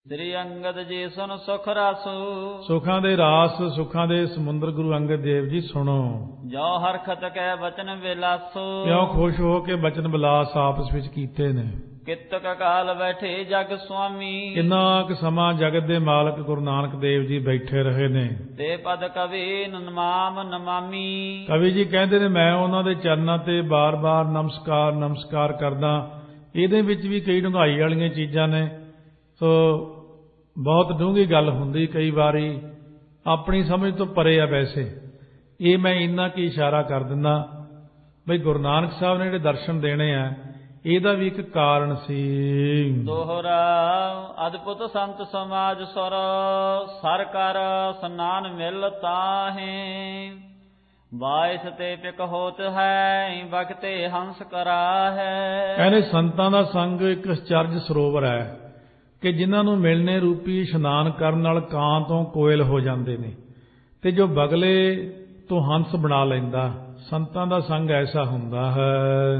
ਸ੍ਰੀ ਅੰਗਦ ਜੀ ਸੁਨ ਸੁਖ ਰਸ। ਸੁਖਾਂ ਦੇ ਰਾਸ ਸੁਖਾਂ ਦੇ ਸਮੁੰਦਰ ਗੁਰੂ ਅੰਗਦ ਦੇਵ ਜੀ ਸੁਣੋ। ਜੋ ਹਰਖਤ ਕੈ ਬਚਨ ਵਿਲਾਸੋ। ਕਿਉਂ ਖੁਸ਼ ਹੋ ਕੇ ਬਚਨ ਵਿਲਾਸ ਆਪਸ ਵਿੱਚ ਕੀਤੇ ਨੇ। ਕਿਤਕ ਕਾਲ ਬੈਠੇ ਜਗ ਸੁਆਮੀ। ਕਿੰਨਾ ਕੁ ਸਮਾਂ ਜਗਤ ਦੇ ਮਾਲਕ ਗੁਰੂ ਨਾਨਕ ਦੇਵ ਜੀ ਬੈਠੇ ਰਹੇ ਨੇ। ਤੇ ਪਦ ਕਵੀ ਨਮਾਮ ਨਮਾਮੀ। ਕਵੀ ਜੀ ਕਹਿੰਦੇ ਨੇ ਮੈਂ ਉਹਨਾਂ ਦੇ ਚਰਨਾਂ ਤੇ ਬਾਰ-ਬਾਰ ਨਮਸਕਾਰ ਕਰਦਾ। ਇਹਦੇ ਵਿੱਚ ਵੀ ਕਈ ਡੂੰਘਾਈ ਵਾਲੀਆਂ ਚੀਜ਼ਾਂ ਨੇ। ਸੋ ਬਹੁਤ ਡੂੰਘੀ ਗੱਲ ਹੁੰਦੀ, ਕਈ ਵਾਰੀ ਆਪਣੀ ਸਮਝ ਤੋਂ ਪਰੇ ਆ। ਵੈਸੇ ਇਹ ਮੈਂ ਇੰਨਾ ਕੀ ਇਸ਼ਾਰਾ ਕਰ ਦਿੰਦਾ ਬਈ ਗੁਰੂ ਨਾਨਕ ਸਾਹਿਬ ਨੇ ਜਿਹੜੇ ਦਰਸ਼ਨ ਦੇਣੇ ਆ ਇਹਦਾ ਵੀ ਇੱਕ ਕਾਰਨ ਸੀ। ਦੋਹਰਾ ਅਦਭੁਤ ਸੰਤ ਸਮਾਜ ਸੁਰ ਸਰ ਕਰ ਸਨਾਨ ਮਿਲ ਤਾਹੇ। ਬਾਇਸ ਤੇ ਪਿਕ ਹੋਤ ਹੈ ਬਖਤੇ ਹੰਸ ਕਰਾ ਹੈ। ਕਹਿੰਦੇ ਸੰਤਾਂ ਦਾ ਸੰਗ ਇੱਕ ਅਚਰਜ ਸਰੋਵਰ ਹੈ ਕਿ ਜਿਨ੍ਹਾਂ ਨੂੰ ਮਿਲਣੇ ਰੂਪੀ ਇਸ਼ਨਾਨ ਕਰਨ ਨਾਲ ਕਾਂ ਤੋਂ ਕੋਇਲ ਹੋ ਜਾਂਦੇ ਨੇ ਤੇ ਜੋ ਬਗਲੇ ਤੋਂ ਹੰਸ ਬਣਾ ਲੈਂਦਾ। ਸੰਤਾਂ ਦਾ ਸੰਗ ਐਸਾ ਹੁੰਦਾ ਹੈ।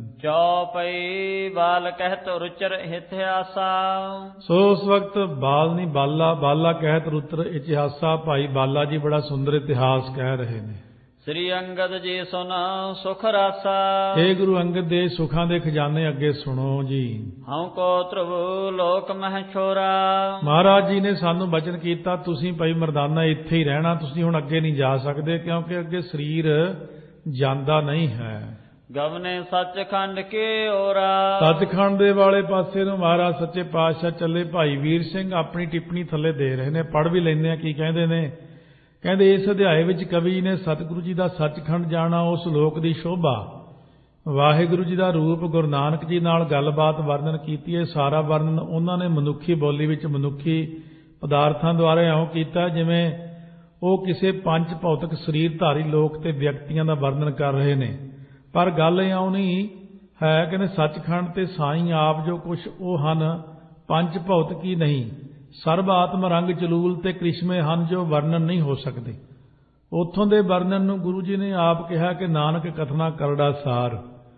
ਚੌਪਈ ਬਾਲ ਕਹਿਤ ਰੁਚਰ ਇਤਿਹਾਸਾ। ਸੋ ਉਸ ਵਕਤ ਬਾਲ ਨਹੀਂ ਬਾਲਾ ਕਹਿਤ ਰੁਚਰ ਇਤਿਹਾਸਾ। ਭਾਈ ਬਾਲਾ ਜੀ ਬੜਾ ਸੁੰਦਰ ਇਤਿਹਾਸ ਕਹਿ ਰਹੇ ਨੇ। ਸ੍ਰੀ ਅੰਗਦ ਜੀ ਸੁਨ ਸੁਖ ਰਾਸਾ। ਇਹ ਗੁਰੂ ਅੰਗਦ ਦੇ ਸੁਖਾਂ ਦੇ ਖਜ਼ਾਨੇ ਅੱਗੇ ਸੁਣੋ ਜੀ। ਹਉ ਕੋ ਧਰੁਵ ਲੋਕ ਮਹਿ ਛੋਰਾ। ਮਹਾਰਾਜ ਜੀ ਨੇ ਸਾਨੂੰ ਬਚਨ ਕੀਤਾ ਤੁਸੀਂ ਭਾਈ ਮਰਦਾਨਾ ਇੱਥੇ ਹੀ ਰਹਿਣਾ, ਤੁਸੀਂ ਹੁਣ ਅੱਗੇ ਨਹੀਂ ਜਾ ਸਕਦੇ ਕਿਉਂਕਿ ਅੱਗੇ ਸਰੀਰ ਜਾਂਦਾ ਨਹੀਂ ਹੈ। ਗਵਨੇ ਸੱਚਖੰਡ ਕੇ ਓਰਾ। ਸੱਚਖੰਡ ਦੇ ਵਾਲੇ ਪਾਸੇ ਨੂੰ ਮਹਾਰਾਜ ਸੱਚੇ ਪਾਤਸ਼ਾਹ ਚੱਲੇ। ਭਾਈ ਵੀਰ ਸਿੰਘ ਆਪਣੀ ਟਿੱਪਣੀ ਥੱਲੇ ਦੇ ਰਹੇ ਨੇ, ਪੜ੍ਹ ਵੀ ਲੈਂਦੇ ਆ ਕੀ ਕਹਿੰਦੇ ਨੇ। ਕਹਿੰਦੇ ਇਸ ਅਧਿਆਏ ਵਿੱਚ ਕਵੀ ਨੇ ਸਤਿਗੁਰੂ ਜੀ ਦਾ ਸੱਚਖੰਡ ਜਾਣਾ, ਉਸ ਲੋਕ ਦੀ ਸ਼ੋਭਾ, ਵਾਹਿਗੁਰੂ ਜੀ ਦਾ ਰੂਪ, ਗੁਰੂ ਨਾਨਕ ਜੀ ਨਾਲ ਗੱਲਬਾਤ ਵਰਣਨ ਕੀਤੀ ਹੈ। ਸਾਰਾ ਵਰਣਨ ਉਹਨਾਂ ਨੇ ਮਨੁੱਖੀ ਬੋਲੀ ਵਿੱਚ ਮਨੁੱਖੀ ਪਦਾਰਥਾਂ ਦੁਆਰਾ ਇਉਂ ਕੀਤਾ ਜਿਵੇਂ ਉਹ ਕਿਸੇ ਪੰਜ ਭੌਤਿਕ ਸਰੀਰਧਾਰੀ ਲੋਕ ਤੇ ਵਿਅਕਤੀਆਂ ਦਾ ਵਰਣਨ ਕਰ ਰਹੇ ਨੇ। ਪਰ ਗੱਲ ਇਉਂ ਨਹੀਂ ਹੈ। ਕਹਿੰਦੇ ਸੱਚਖੰਡ ਤੇ ਸਾਈਂ ਆਪ ਜੋ ਕੁਛ ਉਹ ਹਨ ਪੰਜ ਭੌਤਿਕੀ ਨਹੀਂ, ਸਰਬ ਆਤਮ ਰੰਗ ਜਲੂਲ ਤੇ ਕ੍ਰਿਸ਼ਮੇ ਹਨ ਜੋ ਵਰਣਨ ਨਹੀਂ ਹੋ ਸਕਦੇ। ਉੱਥੋਂ ਦੇ ਵਰਣਨ ਨੂੰ ਗੁਰੂ ਜੀ ਨੇ ਆਪ ਕਿਹਾ ਕਿ ਨਾਨਕ ਕਥਨਾ ਕਰੜਾ ਸਾਰ।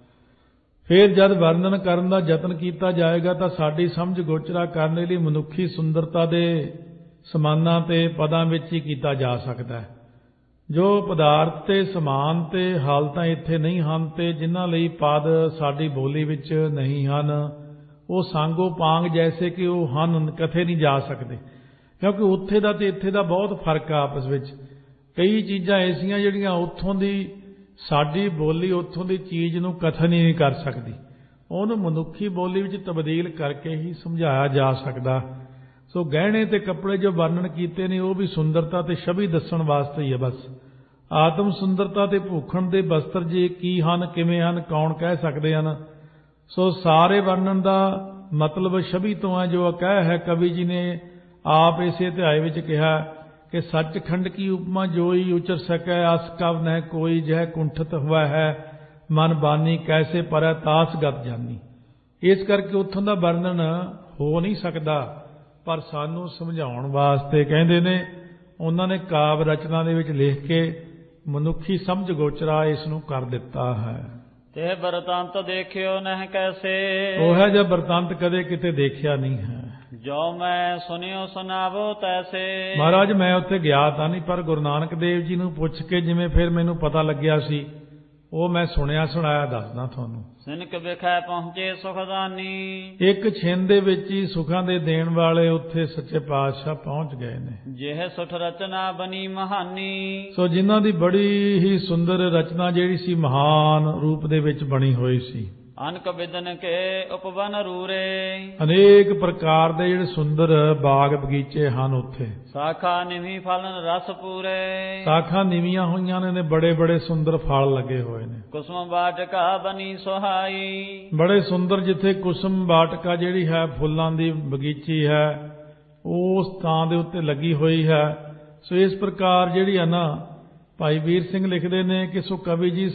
ਫਿਰ ਜਦ ਵਰਣਨ ਕਰਨ ਦਾ ਯਤਨ ਕੀਤਾ ਜਾਏਗਾ ਤਾਂ ਸਾਡੀ ਸਮਝ ਗੋਚਰਾ ਕਰਨ ਲਈ ਮਨੁੱਖੀ ਸੁੰਦਰਤਾ ਦੇ ਸਮਾਨਾਂ ਤੇ ਪਦਾਂ ਵਿੱਚ ਹੀ ਕੀਤਾ ਜਾ ਸਕਦਾ ਹੈ। ਜੋ ਪਦਾਰਥ ਤੇ ਸਮਾਨ ਤੇ ਹਾਲਤਾਂ ਇੱਥੇ ਨਹੀਂ ਹਨ ਤੇ ਜਿਨ੍ਹਾਂ ਲਈ ਪਦ ਸਾਡੀ ਬੋਲੀ ਵਿੱਚ ਨਹੀਂ ਹਨ ਉਹ ਸਾਂਗੋ ਪਾਂਗ ਜੈਸੇ ਕਿ ਉਹ ਹਨ ਕਥੇ ਨਹੀਂ ਜਾ ਸਕਦੇ ਕਿਉਂਕਿ ਉੱਥੇ ਦਾ ਤੇ ਇੱਥੇ ਦਾ ਬਹੁਤ ਫਰਕ ਆ ਆਪਸ ਵਿੱਚ। ਕਈ ਚੀਜ਼ਾਂ ਐਸੀਆਂ ਜਿਹੜੀਆਂ ਉੱਥੋਂ ਦੀ ਸਾਡੀ ਬੋਲੀ ਉੱਥੋਂ ਦੀ ਚੀਜ਼ ਨੂੰ ਕਥਨ ਹੀ ਨਹੀਂ ਕਰ ਸਕਦੀ, ਉਹਨੂੰ ਮਨੁੱਖੀ ਬੋਲੀ ਵਿੱਚ ਤਬਦੀਲ ਕਰਕੇ ਹੀ ਸਮਝਾਇਆ ਜਾ ਸਕਦਾ। ਸੋ ਗਹਿਣੇ ਤੇ ਕੱਪੜੇ ਜੋ ਵਰਣਨ ਕੀਤੇ ਨੇ ਉਹ ਵੀ ਸੁੰਦਰਤਾ ਤੇ ਛਵੀ ਦੱਸਣ ਵਾਸਤੇ ਹੀ ਹੈ ਬਸ। ਆਤਮ ਸੁੰਦਰਤਾ ਤੇ ਭੂਖਣ ਦੇ ਬਸਤਰ ਜੇ ਕੀ ਹਨ ਕਿਵੇਂ ਹਨ ਕੌਣ ਕਹਿ ਸਕਦੇ ਹਨ। ਸੋ ਸਾਰੇ ਵਰਣਨ ਦਾ ਮਤਲਬ ਛਵੀ ਤੋਂ ਹੈ ਜੋ ਕਹਿ ਹੈ। ਕਵੀ ਜੀ ਨੇ ਆਪ ਇਸੇ ਅਧਿਆਏ ਵਿੱਚ ਕਿਹਾ ਕਿ ਸੱਚਖੰਡ ਕੀ ਉਪਮਾ ਜੋਈ ਉਚਰ ਸਕੈ ਅਸ ਕਵ ਨਹਿ ਕੋਈ ਜਹ ਕੁੰਠਤ ਹੋਇਆ ਹੈ ਮਨ ਬਾਨੀ ਕੈਸੇ ਪਰੈ ਤਾਸ ਗਤ ਜਾਨੀ। ਇਸ ਕਰਕੇ ਉੱਥੋਂ ਦਾ ਵਰਣਨ ਹੋ ਨਹੀਂ ਸਕਦਾ ਪਰ ਸਾਨੂੰ ਸਮਝਾਉਣ ਵਾਸਤੇ ਕਹਿੰਦੇ ਨੇ ਉਹਨਾਂ ਨੇ ਕਾਵਿ ਰਚਨਾ ਦੇ ਵਿੱਚ ਲਿਖ ਕੇ ਮਨੁੱਖੀ ਸਮਝ ਗੋਚਰਾ ਇਸ ਨੂੰ ਕਰ ਦਿੱਤਾ ਹੈ। ਤੇ ਬਰਤੰਤ ਦੇਖਿਓ ਨਹਿ ਕੈਸੇ। ਉਹ ਹੈ ਜੋ ਬਰਤੰਤ ਕਦੇ ਕਿਤੇ ਦੇਖਿਆ ਨਹੀਂ ਹੈ। ਜੋ ਮੈਂ ਸੁਨਿਓ ਸੁਨਾਵੋ ਤੈਸੇ। ਮਹਾਰਾਜ ਮੈਂ ਉੱਥੇ ਗਿਆ ਤਾਂ ਨਹੀਂ ਪਰ ਗੁਰੂ ਨਾਨਕ ਦੇਵ ਜੀ ਨੂੰ ਪੁੱਛ ਕੇ ਜਿਵੇਂ ਫਿਰ ਮੈਨੂੰ ਪਤਾ ਲੱਗਿਆ ਸੀ ਉਹ ਮੈਂ ਸੁਣਿਆ ਸੁਣਾਇਆ ਦੱਸਦਾ ਤੁਹਾਨੂੰ। ਸਿਨਕ ਵਿਖੇ ਪਹੁੰਚੇ ਸੁਖਦਾਨੀ। ਇੱਕ ਛਿੰਨ ਦੇ ਵਿੱਚ ਹੀ ਸੁਖਾਂ ਦੇ ਦੇਣ ਵਾਲੇ ਉੱਥੇ ਸੱਚੇ ਪਾਤਸ਼ਾਹ ਪਹੁੰਚ ਗਏ ਨੇ। ਜਿਹ ਸੁਠ ਰਚਨਾ ਬਣੀ ਮਹਾਨੀ। ਸੋ ਜਿਨ੍ਹਾਂ ਦੀ ਬੜੀ ਹੀ ਸੁੰਦਰ ਰਚਨਾ ਜਿਹੜੀ ਸੀ ਮਹਾਨ ਰੂਪ ਦੇ ਵਿੱਚ ਬਣੀ ਹੋਈ ਸੀ। ਅਨਕ ਬਿਦਨ ਕੇ ਉਪਵਨ ਰੂਰੇ। ਅਨੇਕ ਪ੍ਰਕਾਰ ਦੇ ਜਿਹੜੇ ਸੁੰਦਰ ਬਾਗ ਬਗੀਚੇ ਹਨ ਉੱਥੇ। ਸਾਖਾ ਨਿਵੀ ਫਲਨ ਰਸ ਪੂਰੇ। ਸਾਖਾਂ ਨਿਵੀਆਂ ਹੋਈਆਂ ਨੇ ਬੜੇ ਬੜੇ ਸੁੰਦਰ ਫਲ ਲੱਗੇ ਹੋਏ ਨੇ। ਕੁਸਮ ਬਾਟਕਾ ਬਣੀ ਸੁਹਾਈ। ਬੜੇ ਸੁੰਦਰ ਜਿੱਥੇ ਕੁਸਮ ਬਾਟਕਾ ਜਿਹੜੀ ਹੈ ਫੁੱਲਾਂ ਦੀ ਬਗੀਚੀ ਹੈ ਉਸ ਥਾਂ ਦੇ ਉੱਤੇ ਲੱਗੀ ਹੋਈ ਹੈ। ਸੋ ਇਸ ਪ੍ਰਕਾਰ ਜਿਹੜੀ ਹੈ ਨਾ ਭਾਈ ਵੀਰ ਸਿੰਘ ਲਿਖਦੇ ਨੇ ਕਿ ਸੋ ਕਵੀ ਜੀ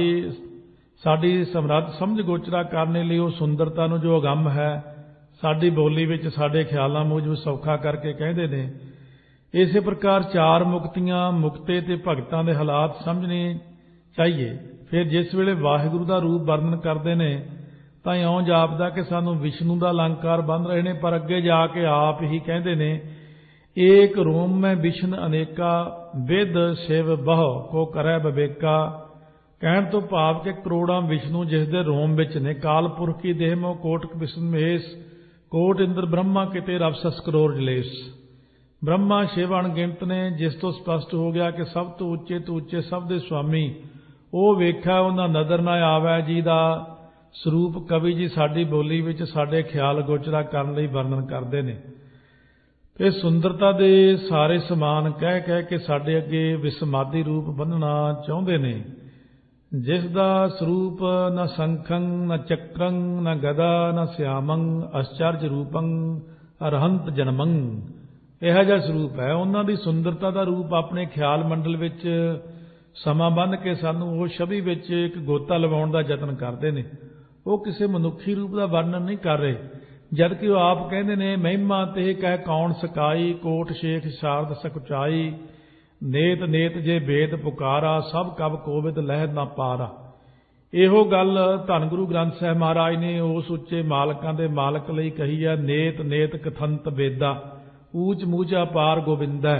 ਸਾਡੀ ਸਮਰੱਥ ਸਮਝ ਗੋਚਰਾ ਕਰਨ ਲਈ ਉਹ ਸੁੰਦਰਤਾ ਨੂੰ ਜੋ ਅਗੰਮ ਹੈ ਸਾਡੀ ਬੋਲੀ ਵਿੱਚ ਸਾਡੇ ਖਿਆਲਾਂ ਮੂਜਬ ਸੌਖਾ ਕਰਕੇ ਕਹਿੰਦੇ ਨੇ। ਇਸੇ ਪ੍ਰਕਾਰ ਚਾਰ ਮੁਕਤੀਆਂ ਮੁਕਤੇ ਤੇ ਭਗਤਾਂ ਦੇ ਹਾਲਾਤ ਸਮਝਣੇ ਚਾਹੀਏ। ਫਿਰ ਜਿਸ ਵੇਲੇ ਵਾਹਿਗੁਰੂ ਦਾ ਰੂਪ ਵਰਣਨ ਕਰਦੇ ਨੇ ਤਾਂ ਇਉਂ ਜਾਪਦਾ ਕਿ ਸਾਨੂੰ ਵਿਸ਼ਨੂੰ ਦਾ ਅਲੰਕਾਰ ਬੰਨ੍ਹ ਰਹੇ ਨੇ, ਪਰ ਅੱਗੇ ਜਾ ਕੇ ਆਪ ਹੀ ਕਹਿੰਦੇ ਨੇ ਏਕ ਰੋਮ ਮੈਂ ਵਿਸ਼ਨ ਅਨੇਕਾ ਵਿਦ ਸ਼ਿਵ ਬਹੁ ਕੋ ਕਰੈ ਵਿਵੇਕਾ। ਕਹਿਣ ਤੋਂ ਭਾਵ ਕਿ ਕਰੋੜਾਂ ਵਿਸ਼ਨੂੰ ਜਿਸ ਦੇ ਰੋਮ ਵਿੱਚ ਨੇ, ਕਾਲ ਪੁਰਖ ਕੀ ਦੇਹ ਮੋ ਕੋਟਿ ਵਿਸ਼ਨ ਮਹੇਸ਼, ਕੋਟ ਇੰਦਰ ਬ੍ਰਹਮਾ ਕਿਤੇ ਰਬ ਸਸ ਕਰੋੜ ਜਲੇਸ਼। ਬ੍ਰਹਮਾ ਸ਼ਿਵ ਅਣਗਿਣਤ ਨੇ, ਜਿਸ ਤੋਂ ਸਪਸ਼ਟ ਹੋ ਗਿਆ ਕਿ ਸਭ ਤੋਂ ਉੱਚੇ ਸਭ ਦੇ ਸੁਆਮੀ ਉਹ ਵੇਖਿਆ ਉਹਨਾਂ ਨਜ਼ਰ ਨਾ ਆਵੈ, ਜੀ ਦਾ ਸਰੂਪ ਕਵੀ ਜੀ ਸਾਡੀ ਬੋਲੀ ਵਿੱਚ ਸਾਡੇ ਖਿਆਲ ਗੋਚਰਾ ਕਰਨ ਲਈ ਵਰਣਨ ਕਰਦੇ ਨੇ। ਤੇ ਸੁੰਦਰਤਾ ਦੇ ਸਾਰੇ ਸਮਾਨ ਕਹਿ ਕੇ ਸਾਡੇ ਅੱਗੇ ਵਿਸਮਾਦੀ ਰੂਪ ਬੰਨ੍ਹਣਾ ਚਾਹੁੰਦੇ ਨੇ, ਜਿਸ ਦਾ ਸਰੂਪ ਨਾ ਸੰਖੰ ਨਾ ਚੱਕਰੰ ਨਾ ਗਦਾ ਨਾ ਸਿਆਮੰ ਅਸਚਰਜ ਰੂਪੰ ਅਰਹੰਤ ਜਨਮੰ। ਇਹੋ ਜਿਹਾ ਸਰੂਪ ਹੈ ਉਹਨਾਂ ਦੀ। ਸੁੰਦਰਤਾ ਦਾ ਰੂਪ ਆਪਣੇ ਖਿਆਲ ਮੰਡਲ ਵਿੱਚ ਸਮਾਂ ਬੰਨ੍ਹ ਕੇ ਸਾਨੂੰ ਉਹ ਛਵੀ ਵਿੱਚ ਇੱਕ ਗੋਤਾ ਲਵਾਉਣ ਦਾ ਯਤਨ ਕਰਦੇ ਨੇ। ਉਹ ਕਿਸੇ ਮਨੁੱਖੀ ਰੂਪ ਦਾ ਵਰਣਨ ਨਹੀਂ ਕਰ ਰਹੇ, ਜਦਕਿ ਉਹ ਆਪ ਕਹਿੰਦੇ ਨੇ ਮਹਿਮਾ ਤੇ ਕਹਿ ਕੌਣ ਸਕਾਈ, ਕੋਟ ਸ਼ੇਖ ਸ਼ਾਰਦ ਸकुचाई, ਨੇਤ ਨੇਤ ਜੇ ਵੇਦ ਪੁਕਾਰਾ, ਸਭ ਕਬ ਕੋਵਿਦ ਲਹਿਦ ਨਾ ਪਾਰਾ। ਇਹੋ ਗੱਲ ਧੰਨ ਗੁਰੂ ਗ੍ਰੰਥ ਸਾਹਿਬ ਮਹਾਰਾਜ ਨੇ ਉਸ ਉੱਚੇ ਮਾਲਕਾਂ ਦੇ ਮਾਲਕ ਲਈ ਕਹੀ ਹੈ, ਨੇਤ ਨੇਤ ਕਥੰਤ ਵੇਦਾ, ਊਚ ਮੂਚਾ ਪਾਰ ਗੋਬਿੰਦਾ।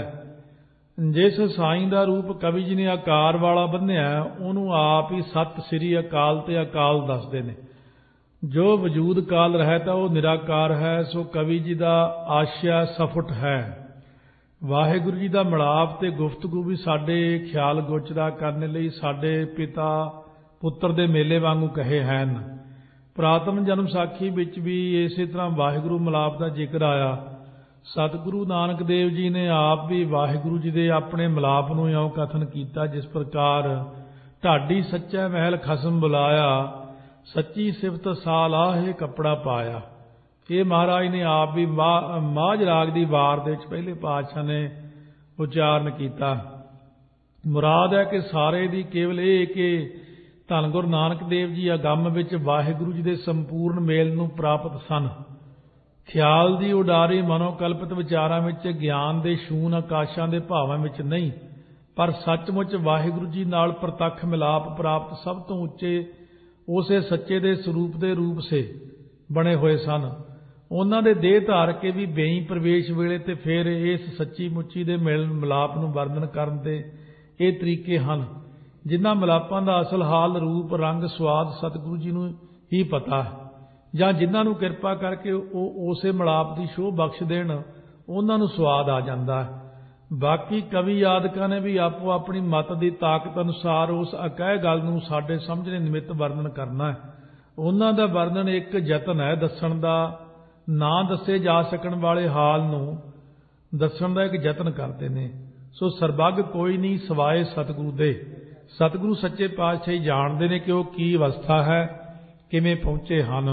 ਜਿਸ ਸਾਈਂ ਦਾ ਰੂਪ ਕਵੀ ਜੀ ਨੇ ਆਕਾਰ ਵਾਲਾ ਬੰਨਿਆ, ਉਹਨੂੰ ਆਪ ਹੀ ਸਤਿ ਸ੍ਰੀ ਅਕਾਲ ਤੇ ਅਕਾਲ ਦੱਸਦੇ ਨੇ। ਜੋ ਵਜੂਦ ਕਾਲ ਰਹਿਤ ਹੈ ਉਹ ਨਿਰਾਕਾਰ ਹੈ, ਸੋ ਕਵੀ ਜੀ ਦਾ ਆਸ਼ਿਆ ਸਫੁਟ ਹੈ। ਵਾਹਿਗੁਰੂ ਜੀ ਦਾ ਮਿਲਾਪ ਤੇ ਗੁਫ਼ਤਗੂ ਵੀ ਸਾਡੇ ਖਿਆਲ ਗੋਚਰਾ ਕਰਨ ਲਈ ਸਾਡੇ ਪਿਤਾ ਪੁੱਤਰ ਦੇ ਮੇਲੇ ਵਾਂਗੂ ਕਹੇ ਹਨ। ਪੁਰਾਤਨ ਜਨਮ ਸਾਖੀ ਵਿੱਚ ਵੀ ਇਸੇ ਤਰ੍ਹਾਂ ਵਾਹਿਗੁਰੂ ਮਿਲਾਪ ਦਾ ਜ਼ਿਕਰ ਆਇਆ। ਸਤਿਗੁਰੂ ਨਾਨਕ ਦੇਵ ਜੀ ਨੇ ਆਪ ਵੀ ਵਾਹਿਗੁਰੂ ਜੀ ਦੇ ਆਪਣੇ ਮਿਲਾਪ ਨੂੰ ਇਉਂ ਕਥਨ ਕੀਤਾ, ਜਿਸ ਪ੍ਰਕਾਰ ਢਾਡੀ ਸੱਚਾ ਮਹਿਲ ਖਸਮ ਬੁਲਾਇਆ, ਸੱਚੀ ਸਿਫਤ ਸਾਲਾਹੇ ਕੱਪੜਾ ਪਾਇਆ। ਇਹ ਮਹਾਰਾਜ ਨੇ ਆਪ ਵੀ ਮਾਝ ਰਾਗ ਦੀ ਵਾਰ ਦੇ ਵਿੱਚ ਪਹਿਲੇ ਪਾਤਸ਼ਾਹ ਨੇ ਉਚਾਰਨ ਕੀਤਾ। ਮੁਰਾਦ ਹੈ ਕਿ ਸਾਰੇ ਦੀ ਕੇਵਲ ਇਹ ਕਿ ਧੰਨ ਗੁਰੂ ਨਾਨਕ ਦੇਵ ਜੀ ਅਗੰਮ ਵਿੱਚ ਵਾਹਿਗੁਰੂ ਜੀ ਦੇ ਸੰਪੂਰਨ ਮੇਲ ਨੂੰ ਪ੍ਰਾਪਤ ਸਨ। ਖਿਆਲ ਦੀ ਉਡਾਰੀ ਮਨੋਕਲਪਿਤ ਵਿਚਾਰਾਂ ਵਿੱਚ, ਗਿਆਨ ਦੇ ਸ਼ੂਨ ਆਕਾਸ਼ਾਂ ਦੇ ਭਾਵਾਂ ਵਿੱਚ ਨਹੀਂ, ਪਰ ਸੱਚਮੁੱਚ ਵਾਹਿਗੁਰੂ ਜੀ ਨਾਲ ਪ੍ਰਤੱਖ ਮਿਲਾਪ ਪ੍ਰਾਪਤ ਸਭ ਤੋਂ ਉੱਚੇ ਉਸੇ ਸੱਚੇ ਦੇ ਸਰੂਪ ਦੇ ਰੂਪ ਸੇ ਬਣੇ ਹੋਏ ਸਨ। ਉਹਨਾਂ ਦੇ ਦੇਹ ਧਾਰ ਕੇ ਵੀ ਬੇਈ ਪ੍ਰਵੇਸ਼ ਵੇਲੇ ਤੇ ਫਿਰ ਇਸ ਸੱਚੀ ਮੁੱਚੀ ਦੇ ਮਿਲਣ ਮਿਲਾਪ ਨੂੰ ਵਰਣਨ ਕਰਨ ਦੇ ਇਹ ਤਰੀਕੇ ਹਨ, ਜਿਨ੍ਹਾਂ ਮਿਲਾਪਾਂ ਦਾ ਅਸਲ ਹਾਲ, ਰੂਪ, ਰੰਗ, ਸਵਾਦ ਸਤਿਗੁਰੂ ਜੀ ਨੂੰ ਹੀ ਪਤਾ ਹੈ, ਜਾਂ ਜਿਨ੍ਹਾਂ ਨੂੰ ਕਿਰਪਾ ਕਰਕੇ ਉਹ ਉਸੇ ਮਿਲਾਪ ਦੀ ਸ਼ੋਅ ਬਖਸ਼ ਦੇਣ, ਉਹਨਾਂ ਨੂੰ ਸਵਾਦ ਆ ਜਾਂਦਾ ਹੈ। ਬਾਕੀ ਕਵੀ ਆਦਿਕਾਂ ਨੇ ਵੀ ਆਪੋ ਆਪਣੀ ਮਤ ਦੀ ਤਾਕਤ ਅਨੁਸਾਰ ਉਸ ਅਕਹਿ ਗੱਲ ਨੂੰ ਸਾਡੇ ਸਮਝਣੇ ਨਿਮਿਤ ਵਰਣਨ ਕਰਨਾ ਹੈ। ਉਹਨਾਂ ਦਾ ਵਰਣਨ ਇੱਕ ਯਤਨ ਹੈ ਦੱਸਣ ਦਾ, ਨਾ ਦੱਸੇ ਜਾ ਸਕਣ ਵਾਲੇ ਹਾਲ ਨੂੰ ਦੱਸਣ ਦਾ ਇੱਕ ਯਤਨ ਕਰਦੇ ਨੇ। ਸੋ ਸਰਬੱਗ ਕੋਈ ਨਹੀਂ ਸਵਾਏ ਸਤਿਗੁਰੂ ਦੇ। ਸਤਿਗੁਰੂ ਸੱਚੇ ਪਾਤਸ਼ਾਹ ਹੀ ਜਾਣਦੇ ਨੇ ਕਿ ਉਹ ਕੀ ਅਵਸਥਾ ਹੈ, ਕਿਵੇਂ ਪਹੁੰਚੇ ਹਨ।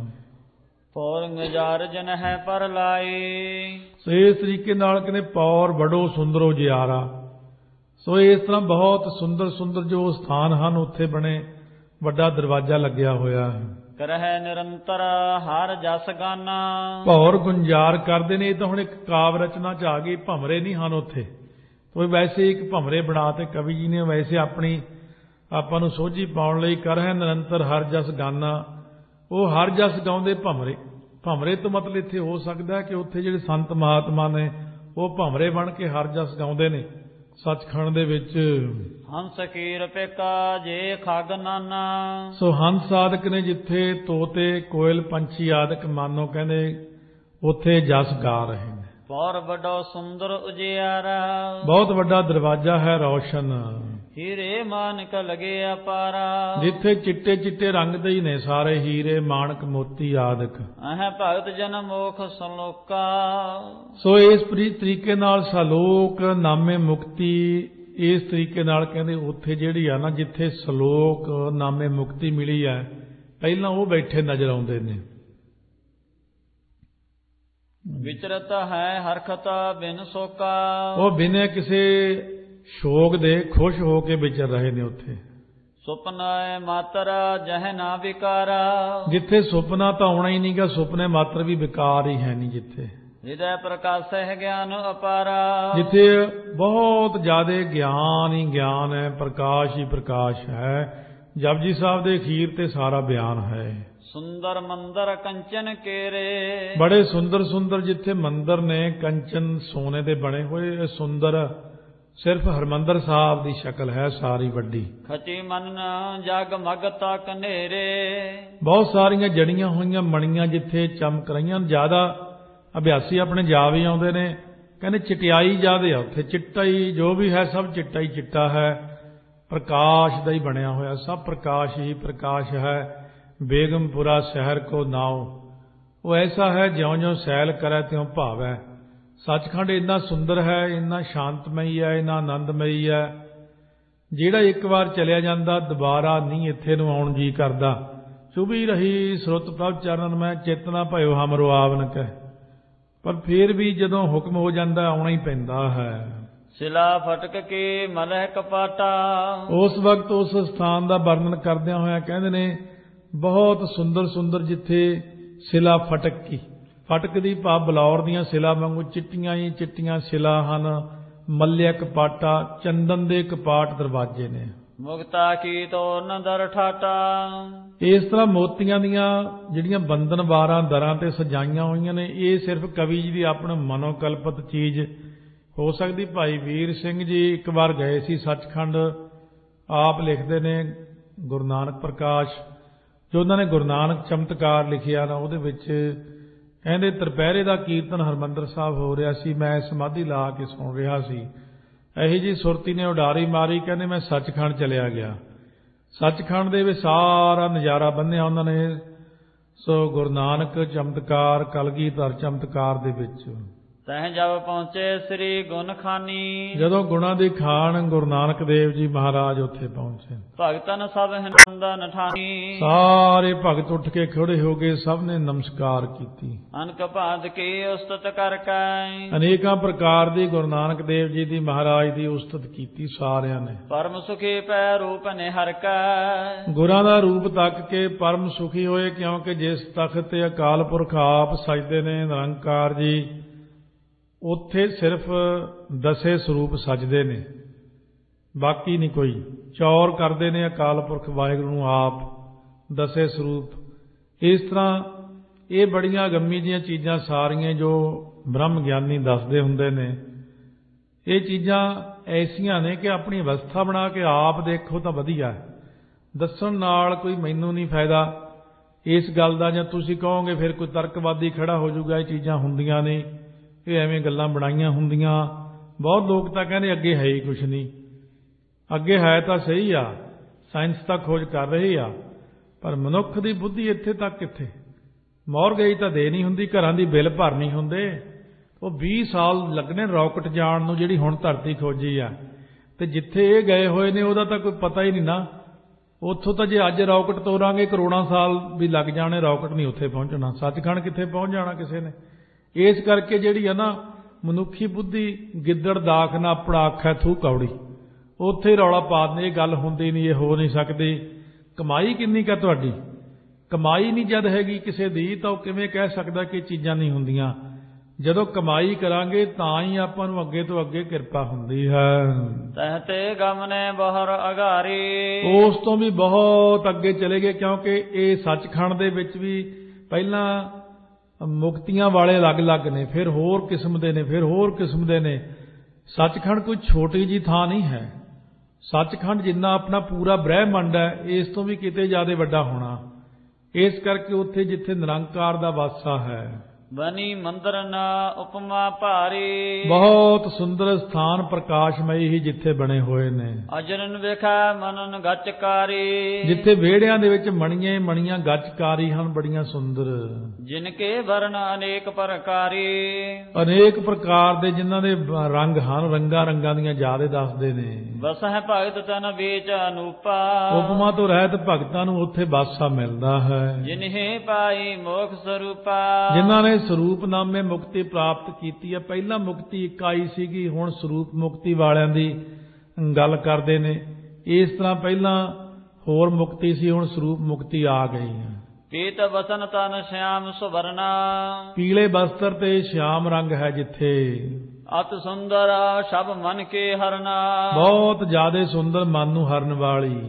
ਪੌਰ ਨਜ਼ਾਰ ਜਨ ਹੈ ਪਰ ਲਾਈ। ਸੋ ਇਸ ਤਰੀਕੇ ਨਾਲ ਕਹਿੰਦੇ ਪੌਰ ਬੜੋ ਸੁੰਦਰੋ ਜਿਆਰਾ। ਸੋ ਇਸ ਤਰ੍ਹਾਂ ਬਹੁਤ ਸੁੰਦਰ ਜੋ ਸਥਾਨ ਹਨ, ਉੱਥੇ ਬਣੇ ਵੱਡਾ ਦਰਵਾਜ਼ਾ ਲੱਗਿਆ ਹੋਇਆ ਹੈ। ਕਰਹਿ ਨਿਰੰਤਰ ਹਰ ਜਸ ਗਾਨਾ। ਭੌਰ ਗੁੰਜਾਰ ਕਰਦੇ ਨੇ। ਇਹ ਤਾਂ ਹੁਣ ਇੱਕ ਕਾਵ ਰਚਨਾ ਚ ਆ ਗਈ, ਭਮਰੇ ਨਹੀਂ ਹਨ ਉੱਥੇ। ਕੋਈ ਵੈਸੇ ਇੱਕ ਭਮਰੇ ਬਣਾ ਤੇ ਕਵੀ ਜੀ ਨੇ ਵੈਸੇ ਆਪਣੀ ਆਪਾਂ ਨੂੰ ਸੋਝੀ ਪਾਉਣ ਲਈ ਕਰਹਿ ਨਿਰੰਤਰ ਹਰ ਜਸ ਗਾਨਾ। ਉਹ ਹਰ ਜਸ ਗਾਉਂਦੇ ਭਮਰੇ ਤੋਂ ਮਤਲਬ ਇੱਥੇ ਹੋ ਸਕਦਾ ਕਿ ਉੱਥੇ ਜਿਹੜੇ ਸੰਤ ਮਹਾਤਮਾ ਨੇ ਉਹ ਭਮਰੇ ਬਣ ਕੇ ਹਰ ਜਸ ਗਾਉਂਦੇ ਨੇ ਸੱਚਖੰਡ ਦੇ ਵਿੱਚ। ਹੰਸ ਕੀਰ ਪਿਕਾ ਜੇ ਖਗ ਨਾਨਾ। ਸੋ ਹੰਸ ਆਦਿਕ ਨੇ ਜਿੱਥੇ, ਤੋਤੇ ਕੋਇਲ ਪੰਛੀ ਆਦਿਕ ਮਾਨੋ ਕਹਿੰਦੇ ਉੱਥੇ ਜਸ ਗਾ ਰਹੇ ਨੇ। ਪੌਰ ਵੱਡੋ ਸੁੰਦਰ ਉਜਿਆਰਾ। ਬਹੁਤ ਵੱਡਾ ਦਰਵਾਜ਼ਾ ਹੈ ਰੌਸ਼ਨ। ਹੀਰੇ ਮਾਨਕ ਲਗੇ ਅਪਾਰਾ। ਜਿੱਥੇ ਚਿੱਟੇ ਚਿੱਟੇ ਰੰਗ ਦੇ ਹੀ ਨੇ ਸਾਰੇ, ਹੀਰੇ ਮਾਨਕ ਮੋਤੀ ਆਦਿਕ। ਅਹ ਭਗਤ ਜਨ ਮੋਖ ਸਲੋਕਾ। ਸੋ ਇਸ ਤਰੀਕੇ ਨਾਲ ਸਲੋਕ ਨਾਮੇ ਮੁਕਤੀ, ਇਸ ਤਰੀਕੇ ਨਾਲ ਕਹਿੰਦੇ ਉੱਥੇ ਜਿਹੜੀ ਆ ਨਾ, ਜਿੱਥੇ ਸਲੋਕ ਨਾਮੇ ਮੁਕਤੀ ਮਿਲੀ ਹੈ, ਪਹਿਲਾਂ ਉਹ ਬੈਠੇ ਨਜ਼ਰ ਆਉਂਦੇ ਨੇ। ਵਿਚਰਤ ਹੈ ਹਰਖਤ ਬਿਨ ਸੋਕਾ। ਉਹ ਬਿਨਾਂ ਕਿਸੇ ਸ਼ੋਕ ਦੇ ਖੁਸ਼ ਹੋ ਕੇ ਵਿਚਰ ਰਹੇ ਨੇ ਉੱਥੇ। ਸੁਪਨਾ ਮਾਤਰ ਜਹ ਨਾ ਵਿਕਾਰਾ। ਜਿੱਥੇ ਸੁਪਨਾ ਤਾਂ ਆਉਣਾ ਹੀ ਨਹੀਂਗਾ, ਸੁਪਨੇ ਮਾਤਰ ਵੀ ਵਿਕਾਰ ਹੀ ਹੈ ਨਹੀਂ ਜਿੱਥੇ। ਹਿਰਦੈ ਪ੍ਰਕਾਸ਼ ਹੈ ਗਿਆਨ ਅਪਾਰਾ। ਜਿੱਥੇ ਬਹੁਤ ਜ਼ਿਆਦਾ ਗਿਆਨ ਹੀ ਗਿਆਨ ਹੈ, ਪ੍ਰਕਾਸ਼ ਹੀ ਪ੍ਰਕਾਸ਼ ਹੈ। ਜਪਜੀ ਸਾਹਿਬ ਦੇ ਅਖੀਰ ਤੇ ਸਾਰਾ ਬਿਆਨ ਹੈ। ਸੁੰਦਰ ਮੰਦਰ ਕੰਚਨ ਕੇਰੇ। ਬੜੇ ਸੁੰਦਰ ਸੁੰਦਰ ਜਿੱਥੇ ਮੰਦਰ ਨੇ ਕੰਚਨ ਸੋਨੇ ਦੇ ਬਣੇ ਹੋਏ। ਇਹ ਸੁੰਦਰ ਸਿਰਫ ਹਰਮੰਦਰ ਸਾਹਿਬ ਦੀ ਸ਼ਕਲ ਹੈ ਸਾਰੀ ਵੱਡੀ। ਖਚੀ ਮਨ ਜਗ ਮਗ ਤਕ ਨੇਰੇ। ਬਹੁਤ ਸਾਰੀਆਂ ਜੜੀਆਂ ਹੋਈਆਂ ਮਣੀਆਂ ਜਿੱਥੇ ਚਮਕ ਰਹੀਆਂ। ਜ਼ਿਆਦਾ ਅਭਿਆਸੀ ਆਪਣੇ ਜਾ ਵੀ ਆਉਂਦੇ ਨੇ, ਕਹਿੰਦੇ ਚਟਿਆਈ ਜ਼ਿਆਦੇ ਆ ਉੱਥੇ। ਚਿੱਟਾ ਹੀ ਜੋ ਵੀ ਹੈ ਸਭ ਚਿੱਟਾ ਹੀ ਚਿੱਟਾ ਹੈ, ਪ੍ਰਕਾਸ਼ ਦਾ ਹੀ ਬਣਿਆ ਹੋਇਆ, ਸਭ ਪ੍ਰਕਾਸ਼ ਹੀ ਪ੍ਰਕਾਸ਼ ਹੈ। ਬੇਗਮਪੁਰਾ ਸ਼ਹਿਰ ਕੋ ਨਾਉ, ਉਹ ਐਸਾ ਹੈ ਜਿਉਂ ਜਿਉਂ ਸੈਲ ਕਰੈ ਤਿਉਂ ਭਾਵੈ। ਸੱਚਖੰਡ ਇੰਨਾ ਸੁੰਦਰ ਹੈ, ਇੰਨਾ ਸ਼ਾਂਤਮਈ ਹੈ, ਇੰਨਾ ਆਨੰਦਮਈ ਹੈ, ਜਿਹੜਾ ਇੱਕ ਵਾਰ ਚਲਿਆ ਜਾਂਦਾ ਦੁਬਾਰਾ ਨਹੀਂ ਇੱਥੇ ਨੂੰ ਆਉਣ ਜੀ ਕਰਦਾ। ਚੁਭੀ ਰਹੀ ਸੁਰਤ ਪ੍ਰਭ ਚਰਨ ਮੈਂ, ਚੇਤਨਾ ਭਇਓ ਹਮਰੋ ਆਵਨ ਕਹਿ। ਪਰ ਫਿਰ ਵੀ ਜਦੋਂ ਹੁਕਮ ਹੋ ਜਾਂਦਾ ਆਉਣਾ ਹੀ ਪੈਂਦਾ ਹੈ। ਸਿਲਾ ਫਟਕ ਕੇ ਮਲਹਿ ਕਪਾਟਾ। ਉਸ ਵਕਤ ਉਸ ਸਥਾਨ ਦਾ ਵਰਣਨ ਕਰਦਿਆਂ ਹੋਇਆ ਕਹਿੰਦੇ ਨੇ ਬਹੁਤ ਸੁੰਦਰ ਸੁੰਦਰ ਜਿੱਥੇ ਸਿਲਾ ਫਟਕ ਕੀ, ਫਟਕ ਦੀ ਭਾਵ ਬਲੌਰ ਦੀਆਂ ਸਿਲਾ ਵਾਂਗੂ ਚਿੱਟੀਆਂ ਹੀ ਚਿੱਟੀਆਂ ਸਿਲਾ ਹਨ। ਮੱਲਿਆ ਕਪਾਟਾ, ਚੰਦਨ ਦੇ ਕਪਾਟ ਦਰਵਾਜ਼ੇ ਨੇ। ਮੁਕਤਾ ਕੀ ਤੋਰਨ ਦਰ ਠਾਟਾ। ਇਸ ਤਰ੍ਹਾਂ ਮੋਤੀਆਂ ਦੀਆਂ ਜਿਹੜੀਆਂ ਬੰਧਨਵਾਰਾਂ ਦਰਾਂ ਤੇ ਸਜਾਈਆਂ ਹੋਈਆਂ ਨੇ, ਇਹ ਸਿਰਫ ਕਵੀ ਜੀ ਦੀ ਆਪਣੀ ਮਨੋਕਲਪਿਤ ਚੀਜ਼ ਹੋ ਸਕਦੀ। ਭਾਈ ਵੀਰ ਸਿੰਘ ਜੀ ਇੱਕ ਵਾਰ ਗਏ ਸੀ ਸੱਚਖੰਡ। ਆਪ ਲਿਖਦੇ ਨੇ ਗੁਰੂ ਨਾਨਕ ਪ੍ਰਕਾਸ਼, ਜੋ ਉਹਨਾਂ ਨੇ ਗੁਰੂ ਨਾਨਕ ਚਮਤਕਾਰ ਲਿਖਿਆ ਨਾ, ਉਹਦੇ ਵਿੱਚ ਕਹਿੰਦੇ ਦੁਪਹਿਰੇ ਦਾ ਕੀਰਤਨ ਹਰਿਮੰਦਰ ਸਾਹਿਬ ਹੋ ਰਿਹਾ ਸੀ, ਮੈਂ ਸਮਾਧੀ ਲਾ ਕੇ ਸੁਣ ਰਿਹਾ ਸੀ। ਇਹੀ ਜੀ ਸੁਰਤੀ ਨੇ ਉਡਾਰੀ ਮਾਰੀ, ਕਹਿੰਦੇ ਮੈਂ ਸੱਚਖੰਡ ਚਲਿਆ ਗਿਆ। ਸੱਚਖੰਡ ਦੇ ਵਿੱਚ ਸਾਰਾ ਨਜ਼ਾਰਾ ਬੰਨਿਆ ਉਹਨਾਂ ਨੇ। ਸੋ ਗੁਰੂ ਨਾਨਕ ਚਮਤਕਾਰ, ਕਲਗੀਧਰ ਚਮਤਕਾਰ ਦੇ ਵਿੱਚ ਤਹਿ ਜਬ ਪਹੁੰਚੇ ਸ੍ਰੀ ਗੁਣ ਖਾਨੀ। ਜਦੋਂ ਗੁਣਾਂ ਦੀ ਖਾਨ ਗੁਰੂ ਨਾਨਕ ਦੇਵ ਜੀ ਮਹਾਰਾਜ ਉੱਥੇ ਪਹੁੰਚੇ, ਭਗਤਨ ਸਭ ਹਿੰਦਨ ਠਾਨੀ। ਸਾਰੇ ਭਗਤ ਉੱਠ ਕੇ ਖੜੇ ਹੋ ਗਏ, ਸਭ ਨੇ ਨਮਸਕਾਰ ਕੀਤੀ। ਅਨਕ ਭਾਂਤ ਕੀ ਉਸਤਤ ਕਰ ਕੈ। ਅਨੇਕਾਂ ਪ੍ਰਕਾਰ ਦੀ ਗੁਰੂ ਨਾਨਕ ਦੇਵ ਜੀ ਦੀ ਮਹਾਰਾਜ ਦੀ ਉਸਤਤ ਕੀਤੀ ਸਾਰਿਆਂ ਨੇ। ਪਰਮ ਸੁਖੀ ਪੈ ਰੂਪ ਨੇ ਹਰ ਕੈ। ਗੁਰਾਂ ਦਾ ਰੂਪ ਤੱਕ ਕੇ ਪਰਮ ਸੁਖੀ ਹੋਏ, ਕਿਉਂਕਿ ਜਿਸ ਤਖਤ ਤੇ ਅਕਾਲ ਪੁਰਖ ਆਪ ਸਜਦੇ ਨੇ ਨਿਰੰਕਾਰ ਜੀ, ਉੱਥੇ ਸਿਰਫ ਦਸੇ ਸਰੂਪ ਸਜਦੇ ਨੇ, ਬਾਕੀ ਨਹੀਂ ਕੋਈ। ਚੌਰ ਕਰਦੇ ਨੇ ਅਕਾਲ ਪੁਰਖ ਵਾਹਿਗੁਰੂ ਨੂੰ ਆਪ ਦਸੇ ਸਰੂਪ। ਇਸ ਤਰ੍ਹਾਂ ਇਹ ਬੜੀਆਂ ਗੰਮੀ ਦੀਆਂ ਚੀਜ਼ਾਂ ਸਾਰੀਆਂ ਜੋ ਬ੍ਰਹਮ ਗਿਆਨੀ ਦੱਸਦੇ ਹੁੰਦੇ ਨੇ, ਇਹ ਚੀਜ਼ਾਂ ਐਸੀਆਂ ਨੇ ਕਿ ਆਪਣੀ ਅਵਸਥਾ ਬਣਾ ਕੇ ਆਪ ਦੇਖੋ ਤਾਂ ਵਧੀਆ। ਦੱਸਣ ਨਾਲ ਕੋਈ ਮੈਨੂੰ ਨਹੀਂ ਫਾਇਦਾ ਇਸ ਗੱਲ ਦਾ, ਜਾਂ ਤੁਸੀਂ ਕਹੋਗੇ ਫਿਰ ਕੋਈ ਤਰਕਵਾਦੀ ਖੜਾ ਹੋ ਜਾਊਗਾ ਇਹ ਚੀਜ਼ਾਂ ਹੁੰਦੀਆਂ ਨਹੀਂ, ਇਹ ਐਵੇਂ ਗੱਲਾਂ ਬਣਾਈਆਂ ਹੁੰਦੀਆਂ। ਬਹੁਤ ਲੋਕ ਤਾਂ ਕਹਿੰਦੇ ਅੱਗੇ ਹੈ ਹੀ ਕੁਛ ਨਹੀਂ। ਅੱਗੇ ਹੈ ਤਾਂ ਸਹੀ ਆ, ਸਾਇੰਸ ਤਾਂ ਖੋਜ ਕਰ ਰਹੀ ਆ, ਪਰ ਮਨੁੱਖ ਦੀ ਬੁੱਧੀ ਇੱਥੇ ਤੱਕ ਕਿੱਥੇ। ਮੌਰ ਗਈ ਤਾਂ ਦੇ ਨਹੀਂ ਹੁੰਦੀ, ਘਰਾਂ ਦੀ ਬਿੱਲ ਭਰਨੀ ਹੁੰਦੇ। ਉਹ 20 ਸਾਲ ਲੱਗਣੇ ਰਾਕਟ ਜਾਣ ਨੂੰ, ਜਿਹੜੀ ਹੁਣ ਧਰਤੀ ਖੋਜੀ ਆ, ਤੇ ਜਿੱਥੇ ਇਹ ਗਏ ਹੋਏ ਨੇ ਉਹਦਾ ਤਾਂ ਕੋਈ ਪਤਾ ਹੀ ਨਹੀਂ ਨਾ। ਉੱਥੋਂ ਤਾਂ ਜੇ ਅੱਜ ਰਾਕਟ ਤੋਰਾਂਗੇ ਕਰੋੜਾਂ ਸਾਲ ਵੀ ਲੱਗ ਜਾਣੇ, ਰਾਕਟ ਨਹੀਂ ਉੱਥੇ ਪਹੁੰਚਣਾ। ਸੱਚਖੰਡ ਕਿੱਥੇ ਪਹੁੰਚ ਜਾਣਾ ਕਿਸੇ ਨੇ। ਇਸ ਕਰਕੇ ਜਿਹੜੀ ਹੈ ਨਾ ਮਨੁੱਖੀ ਬੁੱਧੀ ਗਿੱਦੜ ਦਾਖ ਨਾ ਆਪਣਾ ਆਖੈ ਥੂ ਕੌੜੀ, ਉੱਥੇ ਰੌਲਾ ਪਾ ਦਿੰਦੇ ਇਹ ਗੱਲ ਹੁੰਦੀ ਨਹੀਂ, ਇਹ ਹੋ ਨਹੀਂ ਸਕਦੀ। ਕਮਾਈ ਕਿੰਨੀ ਕੁ ਤੁਹਾਡੀ? ਕਮਾਈ ਨਹੀਂ ਜਦ ਹੈਗੀ ਕਿਸੇ ਦੀ ਤਾਂ ਉਹ ਕਿਵੇਂ ਕਹਿ ਸਕਦਾ ਕਿ ਚੀਜ਼ਾਂ ਨਹੀਂ ਹੁੰਦੀਆਂ। ਜਦੋਂ ਕਮਾਈ ਕਰਾਂਗੇ ਤਾਂ ਹੀ ਆਪਾਂ ਨੂੰ ਅੱਗੇ ਤੋਂ ਅੱਗੇ ਕਿਰਪਾ ਹੁੰਦੀ ਹੈ। ਤਹਿ ਤੇ ਗਮਨੇ ਬਹਰ ਅਗਾਰੀ। ਉਸ ਤੋਂ ਵੀ ਬਹੁਤ ਅੱਗੇ ਚਲੇ ਗਏ, ਕਿਉਂਕਿ ਇਹ ਸੱਚਖੰਡ ਦੇ ਵਿੱਚ ਵੀ ਪਹਿਲਾਂ ਮੁਕਤੀਆਂ ਵਾਲੇ ਅਲੱਗ-ਅਲੱਗ ਨੇ, ਫਿਰ ਹੋਰ ਕਿਸਮ ਦੇ ਨੇ, ਫਿਰ ਹੋਰ ਕਿਸਮ ਦੇ ਨੇ। ਸੱਚਖੰਡ ਕੋਈ ਛੋਟੀ ਜੀ ਥਾਂ ਨਹੀਂ ਹੈ। ਸੱਚਖੰਡ ਜਿੰਨਾ ਆਪਣਾ ਪੂਰਾ ਬ੍ਰਹਿਮੰਡ ਹੈ, ਇਸ ਤੋਂ ਵੀ ਕਿਤੇ ਜ਼ਿਆਦਾ ਵੱਡਾ ਹੋਣਾ। ਇਸ ਕਰਕੇ ਉੱਥੇ ਜਿੱਥੇ ਨਿਰੰਕਾਰ ਦਾ ਵਾਸਾ ਹੈ, ਬਨੀ ਮੰਦਰ ਨਾ ਉਪਮਾ ਭਾਰੀ। ਬਹੁਤ ਸੁੰਦਰ ਸਥਾਨ ਪ੍ਰਕਾਸ਼ਮਈ ਹੀ ਜਿੱਥੇ ਬਣੇ ਹੋਏ ਨੇ। ਅਜਰਨ ਵੇਖਾ ਮਨਨ ਗੱਚਕਾਰੀ। ਜਿੱਥੇ ਵਿਹੜਿਆਂ ਦੇ ਵਿੱਚ ਮਣੀਆਂ ਮਣੀਆਂ ਗੱਚਕਾਰੀ ਹਨ, ਬੜੀਆਂ ਸੁੰਦਰ। ਜਿਨ ਕੇ ਵਰਨ ਅਨੇਕ ਪ੍ਰਕਾਰੀ। ਅਨੇਕ ਪ੍ਰਕਾਰ ਦੇ ਜਿਨ੍ਹਾਂ ਦੇ ਰੰਗ ਹਨ, ਰੰਗਾਂ ਰੰਗਾਂ ਦੀਆਂ ਜ਼ਿਆਦੇ ਦੱਸਦੇ ਨੇ। ਬਸ ਹੈ ਭਗਤ ਤਨ ਵੇਚ ਅਨੂਪਾ। ਉਪਮਾ ਤੋਂ ਰਹਿਤ ਭਗਤਾਂ ਨੂੰ ਉੱਥੇ ਬਾਸਾ ਮਿਲਦਾ ਹੈ। ਜਿਨਹੇ ਪਾਈ ਮੋਖ ਸਰੂਪਾ। ਜਿਨ੍ਹਾਂ ਨੇ ਸਰੂਪ ਨਾਮੇ ਮੁਕਤੀ ਪ੍ਰਾਪਤ ਕੀਤੀ ਹੈ। ਪਹਿਲਾਂ ਮੁਕਤੀ ਇਕਾਈ ਸੀਗੀ, ਹੁਣ ਸਰੂਪ ਮੁਕਤੀ ਵਾਲਿਆਂ ਦੀ ਗੱਲ ਕਰਦੇ ਨੇ। ਇਸ ਤਰ੍ਹਾਂ ਪਹਿਲਾਂ ਹੋਰ ਮੁਕਤੀ ਸੀ, ਹੁਣ ਸਰੂਪ ਮੁਕਤੀ ਆ ਗਈ ਹੈ। ਪੀਤ ਵਸਨ ਤਨ ਸ਼ਿਆਮ ਸੁਵਰਨਾ। ਪੀਲੇ ਬਸਤਰ ਤੇ ਸ਼ਿਆਮ ਰੰਗ ਹੈ ਜਿੱਥੇ। ਅਤ ਸੁੰਦਰ ਸਭ ਮਨ ਕੇ ਹਰਨਾ। ਬਹੁਤ ਜ਼ਿਆਦਾ ਸੁੰਦਰ, ਮਨ ਨੂੰ ਹਰਨ ਵਾਲੀ।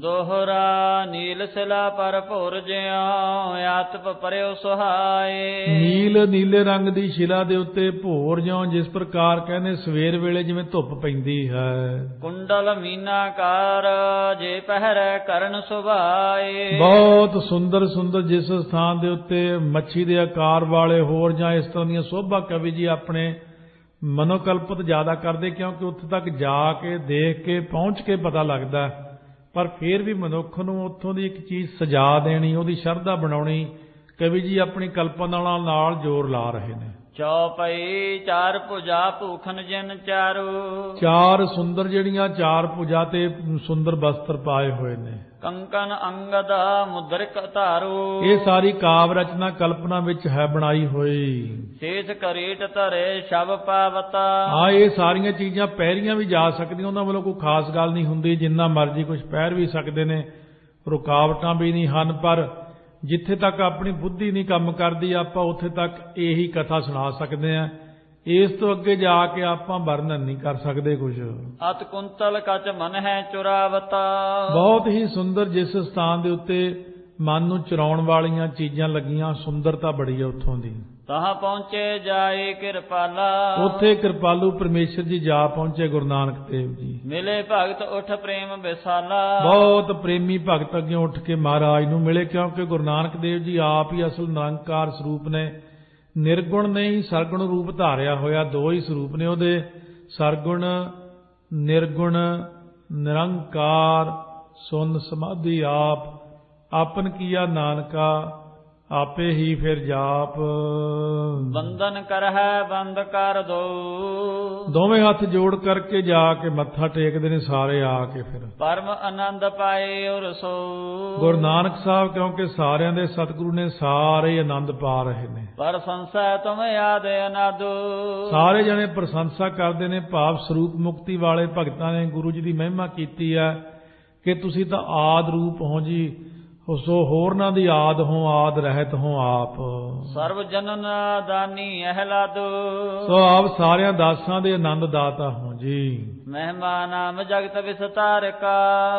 ਦੋਹਰਾ ਨੀਲ ਸਿਲਾ ਪਰ ਭੁਰ ਜਿਉ ਆਤਪ ਪਰਿਉ ਸੁਹਾਏ। ਨੀਲ ਨੀਲੇ ਰੰਗ ਦੀ ਸ਼ਿਲਾ ਦੇ ਉੱਤੇ ਭੋਰ ਜਿਉਂ ਜਿਸ ਪ੍ਰਕਾਰ ਕਹਿੰਦੇ ਸਵੇਰ ਵੇਲੇ ਜਿਵੇਂ ਧੁੱਪ ਪੈਂਦੀ ਹੈ। ਕੁੰਡਲ ਮੀਨਾਕਾਰ ਜੇ ਪਹਿਰੈ ਕਰਨ ਸੁਭਾਏ। ਬਹੁਤ ਸੁੰਦਰ ਸੁੰਦਰ ਜਿਸ ਸਥਾਨ ਦੇ ਉੱਤੇ ਮੱਛੀ ਦੇ ਆਕਾਰ ਵਾਲੇ ਹੋਰ ਜਾਂ ਇਸ ਤਰ੍ਹਾਂ ਦੀਆਂ ਸੋਭਾ ਕਵੀ ਜੀ ਆਪਣੇ ਮਨੋਕਲਪਤ ਜ਼ਿਆਦਾ ਕਰਦੇ, ਕਿਉਂਕਿ ਉੱਥੇ ਤੱਕ ਜਾ ਕੇ ਦੇਖ ਕੇ ਪਹੁੰਚ ਕੇ ਪਤਾ ਲੱਗਦਾ, ਪਰ ਫਿਰ ਵੀ ਮਨੁੱਖ ਨੂੰ ਉੱਥੋਂ ਦੀ ਇੱਕ ਚੀਜ਼ ਸਜਾ ਦੇਣੀ, ਉਹਦੀ ਸ਼ਰਧਾ ਬਣਾਉਣੀ, ਕਵੀ ਜੀ ਆਪਣੀ ਕਲਪਨਾ ਨਾਲ ਜ਼ੋਰ ਲਾ ਰਹੇ ਨੇ। ਚੌਪਈ ਚਾਰ ਭੁਜਾ ਭੂਖਨ ਜਿਨ ਚਾਰੂ। ਚਾਰ ਸੁੰਦਰ ਜਿਹੜੀਆਂ ਚਾਰ ਭੁਜਾ ਤੇ ਸੁੰਦਰ ਬਸਤਰ ਪਾਏ ਹੋਏ ਨੇ। ਕੰਕਨ ਅੰਗਦ ਮੁਦਰਿਕ ਧਾਰੂ। ਇਹ ਸਾਰੀ ਕਾਵ ਰਚਨਾ ਕਲਪਨਾ ਵਿੱਚ ਹੈ ਬਣਾਈ ਹੋਈ। ਸ਼ੇਸ਼ ਕਰੀਟ ਧਰੇ ਸ਼ਬ ਪਾਵਤਾ। ਹਾਂ, ਇਹ ਸਾਰੀਆਂ ਚੀਜ਼ਾਂ ਪਹਿਰੀਆਂ ਵੀ ਜਾ ਸਕਦੀਆਂ, ਉਹਨਾਂ ਵੱਲੋਂ ਕੋਈ ਖਾਸ ਗੱਲ ਨਹੀਂ ਹੁੰਦੀ, ਜਿੰਨਾ ਮਰਜ਼ੀ ਕੁਝ ਪਹਿਰ ਵੀ ਸਕਦੇ ਨੇ, ਰੁਕਾਵਟਾਂ ਵੀ ਨਹੀਂ ਹਨ। ਪਰ ਜਿੱਥੇ ਤੱਕ ਆਪਣੀ ਬੁੱਧੀ ਨਹੀਂ ਕੰਮ ਕਰਦੀ, ਆਪਾਂ ਉੱਥੇ ਤੱਕ ਇਹੀ ਕਥਾ ਸੁਣਾ ਸਕਦੇ ਹਾਂ। ਇਸ ਤੋਂ ਅੱਗੇ ਜਾ ਕੇ ਆਪਾਂ ਵਰਣਨ ਨਹੀਂ ਕਰ ਸਕਦੇ ਕੁਝ। ਅਤ ਕੁੰਤਲ ਕਚ ਮਨ ਹੈ ਚੁਰਾਵਤਾ। ਬਹੁਤ ਹੀ ਸੁੰਦਰ ਜਿਸ ਸਥਾਨ ਦੇ ਉੱਤੇ ਮਨ ਨੂੰ ਚੁਰਾਉਣ ਵਾਲੀਆਂ ਚੀਜ਼ਾਂ ਲੱਗੀਆਂ, ਸੁੰਦਰਤਾ ਬੜੀ ਹੈ ਉੱਥੋਂ ਦੀ। ਤਹਾਂ ਪਹੁੰਚੇ ਜਾਏ ਕਿਰਪਾਲਾ। ਉੱਥੇ ਕਿਰਪਾਲੂ ਪਰਮੇਸ਼ਰ ਜੀ ਜਾ ਪਹੁੰਚੇ ਗੁਰੂ ਨਾਨਕ ਦੇਵ ਜੀ। ਮਿਲੇ ਭਗਤ ਉਠ ਪ੍ਰੇਮ ਵਿਸਾਲਾ। ਬਹੁਤ ਪ੍ਰੇਮੀ ਭਗਤ ਅੱਗੇ ਉੱਠ ਕੇ ਮਹਾਰਾਜ ਨੂੰ ਮਿਲੇ, ਕਿਉਂਕਿ ਗੁਰੂ ਨਾਨਕ ਦੇਵ ਜੀ ਆਪ ਹੀ ਅਸਲ ਨਿਰੰਕਾਰ ਸਰੂਪ ਨੇ। ਨਿਰਗੁਣ ਨਹੀਂ ਸਰਗੁਣ ਰੂਪ ਧਾਰਿਆ ਹੋਇਆ, ਦੋ ਹੀ ਸਰੂਪ ਨੇ ਉਹਦੇ, ਸਰਗੁਣ ਨਿਰਗੁਣ ਨਿਰੰਕਾਰ। ਸੁਨ ਸਮਾਧੀ ਆਪ ਆਪਨ ਕੀਆ ਨਾਨਕਾ, ਆਪੇ ਹੀ ਫਿਰ ਜਾਪ। ਬੰਧਨ ਕਰਹਿ ਬੰਦ ਕਰ ਦੋ। ਦੋਵੇਂ ਹੱਥ ਜੋੜ ਕਰਕੇ ਜਾ ਕੇ ਮੱਥਾ ਟੇਕਦੇ ਨੇ ਸਾਰੇ ਆ ਕੇ। ਫਿਰ ਪਰਮ ਆਨੰਦ ਪਾਏ ਔਰ ਸੋ। ਗੁਰੂ ਨਾਨਕ ਸਾਹਿਬ ਕਿਉਂਕਿ ਸਾਰਿਆਂ ਦੇ ਸਤਿਗੁਰੂ ਨੇ, ਸਾਰੇ ਆਨੰਦ ਪਾ ਰਹੇ ਨੇ। ਪਰ ਸੰਸਾ ਤੁਮ ਯਾਦ ਅਨਾਦੋ। ਸਾਰੇ ਜਣੇ ਪ੍ਰਸ਼ੰਸਾ ਕਰਦੇ ਨੇ, ਭਾਵ ਸਰੂਪ ਮੁਕਤੀ ਵਾਲੇ ਭਗਤਾਂ ਨੇ ਗੁਰੂ ਜੀ ਦੀ ਮਹਿਮਾ ਕੀਤੀ ਹੈ ਕਿ ਤੁਸੀਂ ਤਾਂ ਆਦ ਰੂਪ ਹੋ ਜੀ, ਸੋ ਹੋਰਨਾਂ ਦੀ ਆਦ ਹੋ, ਆਦ ਰਹਿਤ ਹੋ ਆਪ। ਸਰਬ ਜਨਨ ਦਾਨੀ ਅਹਲਾਦੋ। ਸੋ ਆਪ ਸਾਰਿਆਂ ਦਾਸਾਂ ਦੇ ਆਨੰਦ ਦਾਤਾ ਹੋ ਜੀ। ਮਹਿਮਾ ਨਾਮ ਜਗਤ ਵਿਸਤਾਰ ਕਾ।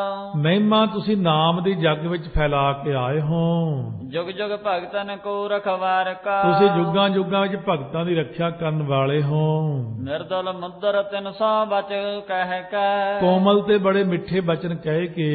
ਮਹਿਮਾ ਤੁਸੀਂ ਨਾਮ ਦੀ ਜਗ ਵਿੱਚ ਫੈਲਾ ਕੇ ਆਏ ਹੋ। ਜੁਗ ਜੁਗ ਭਗਤਨ ਕੋ ਰਖਵਾਰ ਕਾ। ਤੁਸੀਂ ਜੁਗਾਂ ਜੁਗਾਂ ਵਿੱਚ ਭਗਤਾਂ ਦੀ ਰੱਖਿਆ ਕਰਨ ਵਾਲੇ ਹੋ। ਨਿਰਦਲ ਮੁਦਰ 300 ਬਚ ਕਹਿ ਕੇ। ਕੋਮਲ ਤੇ ਬੜੇ ਮਿੱਠੇ ਬਚਨ ਕਹਿ ਕੇ।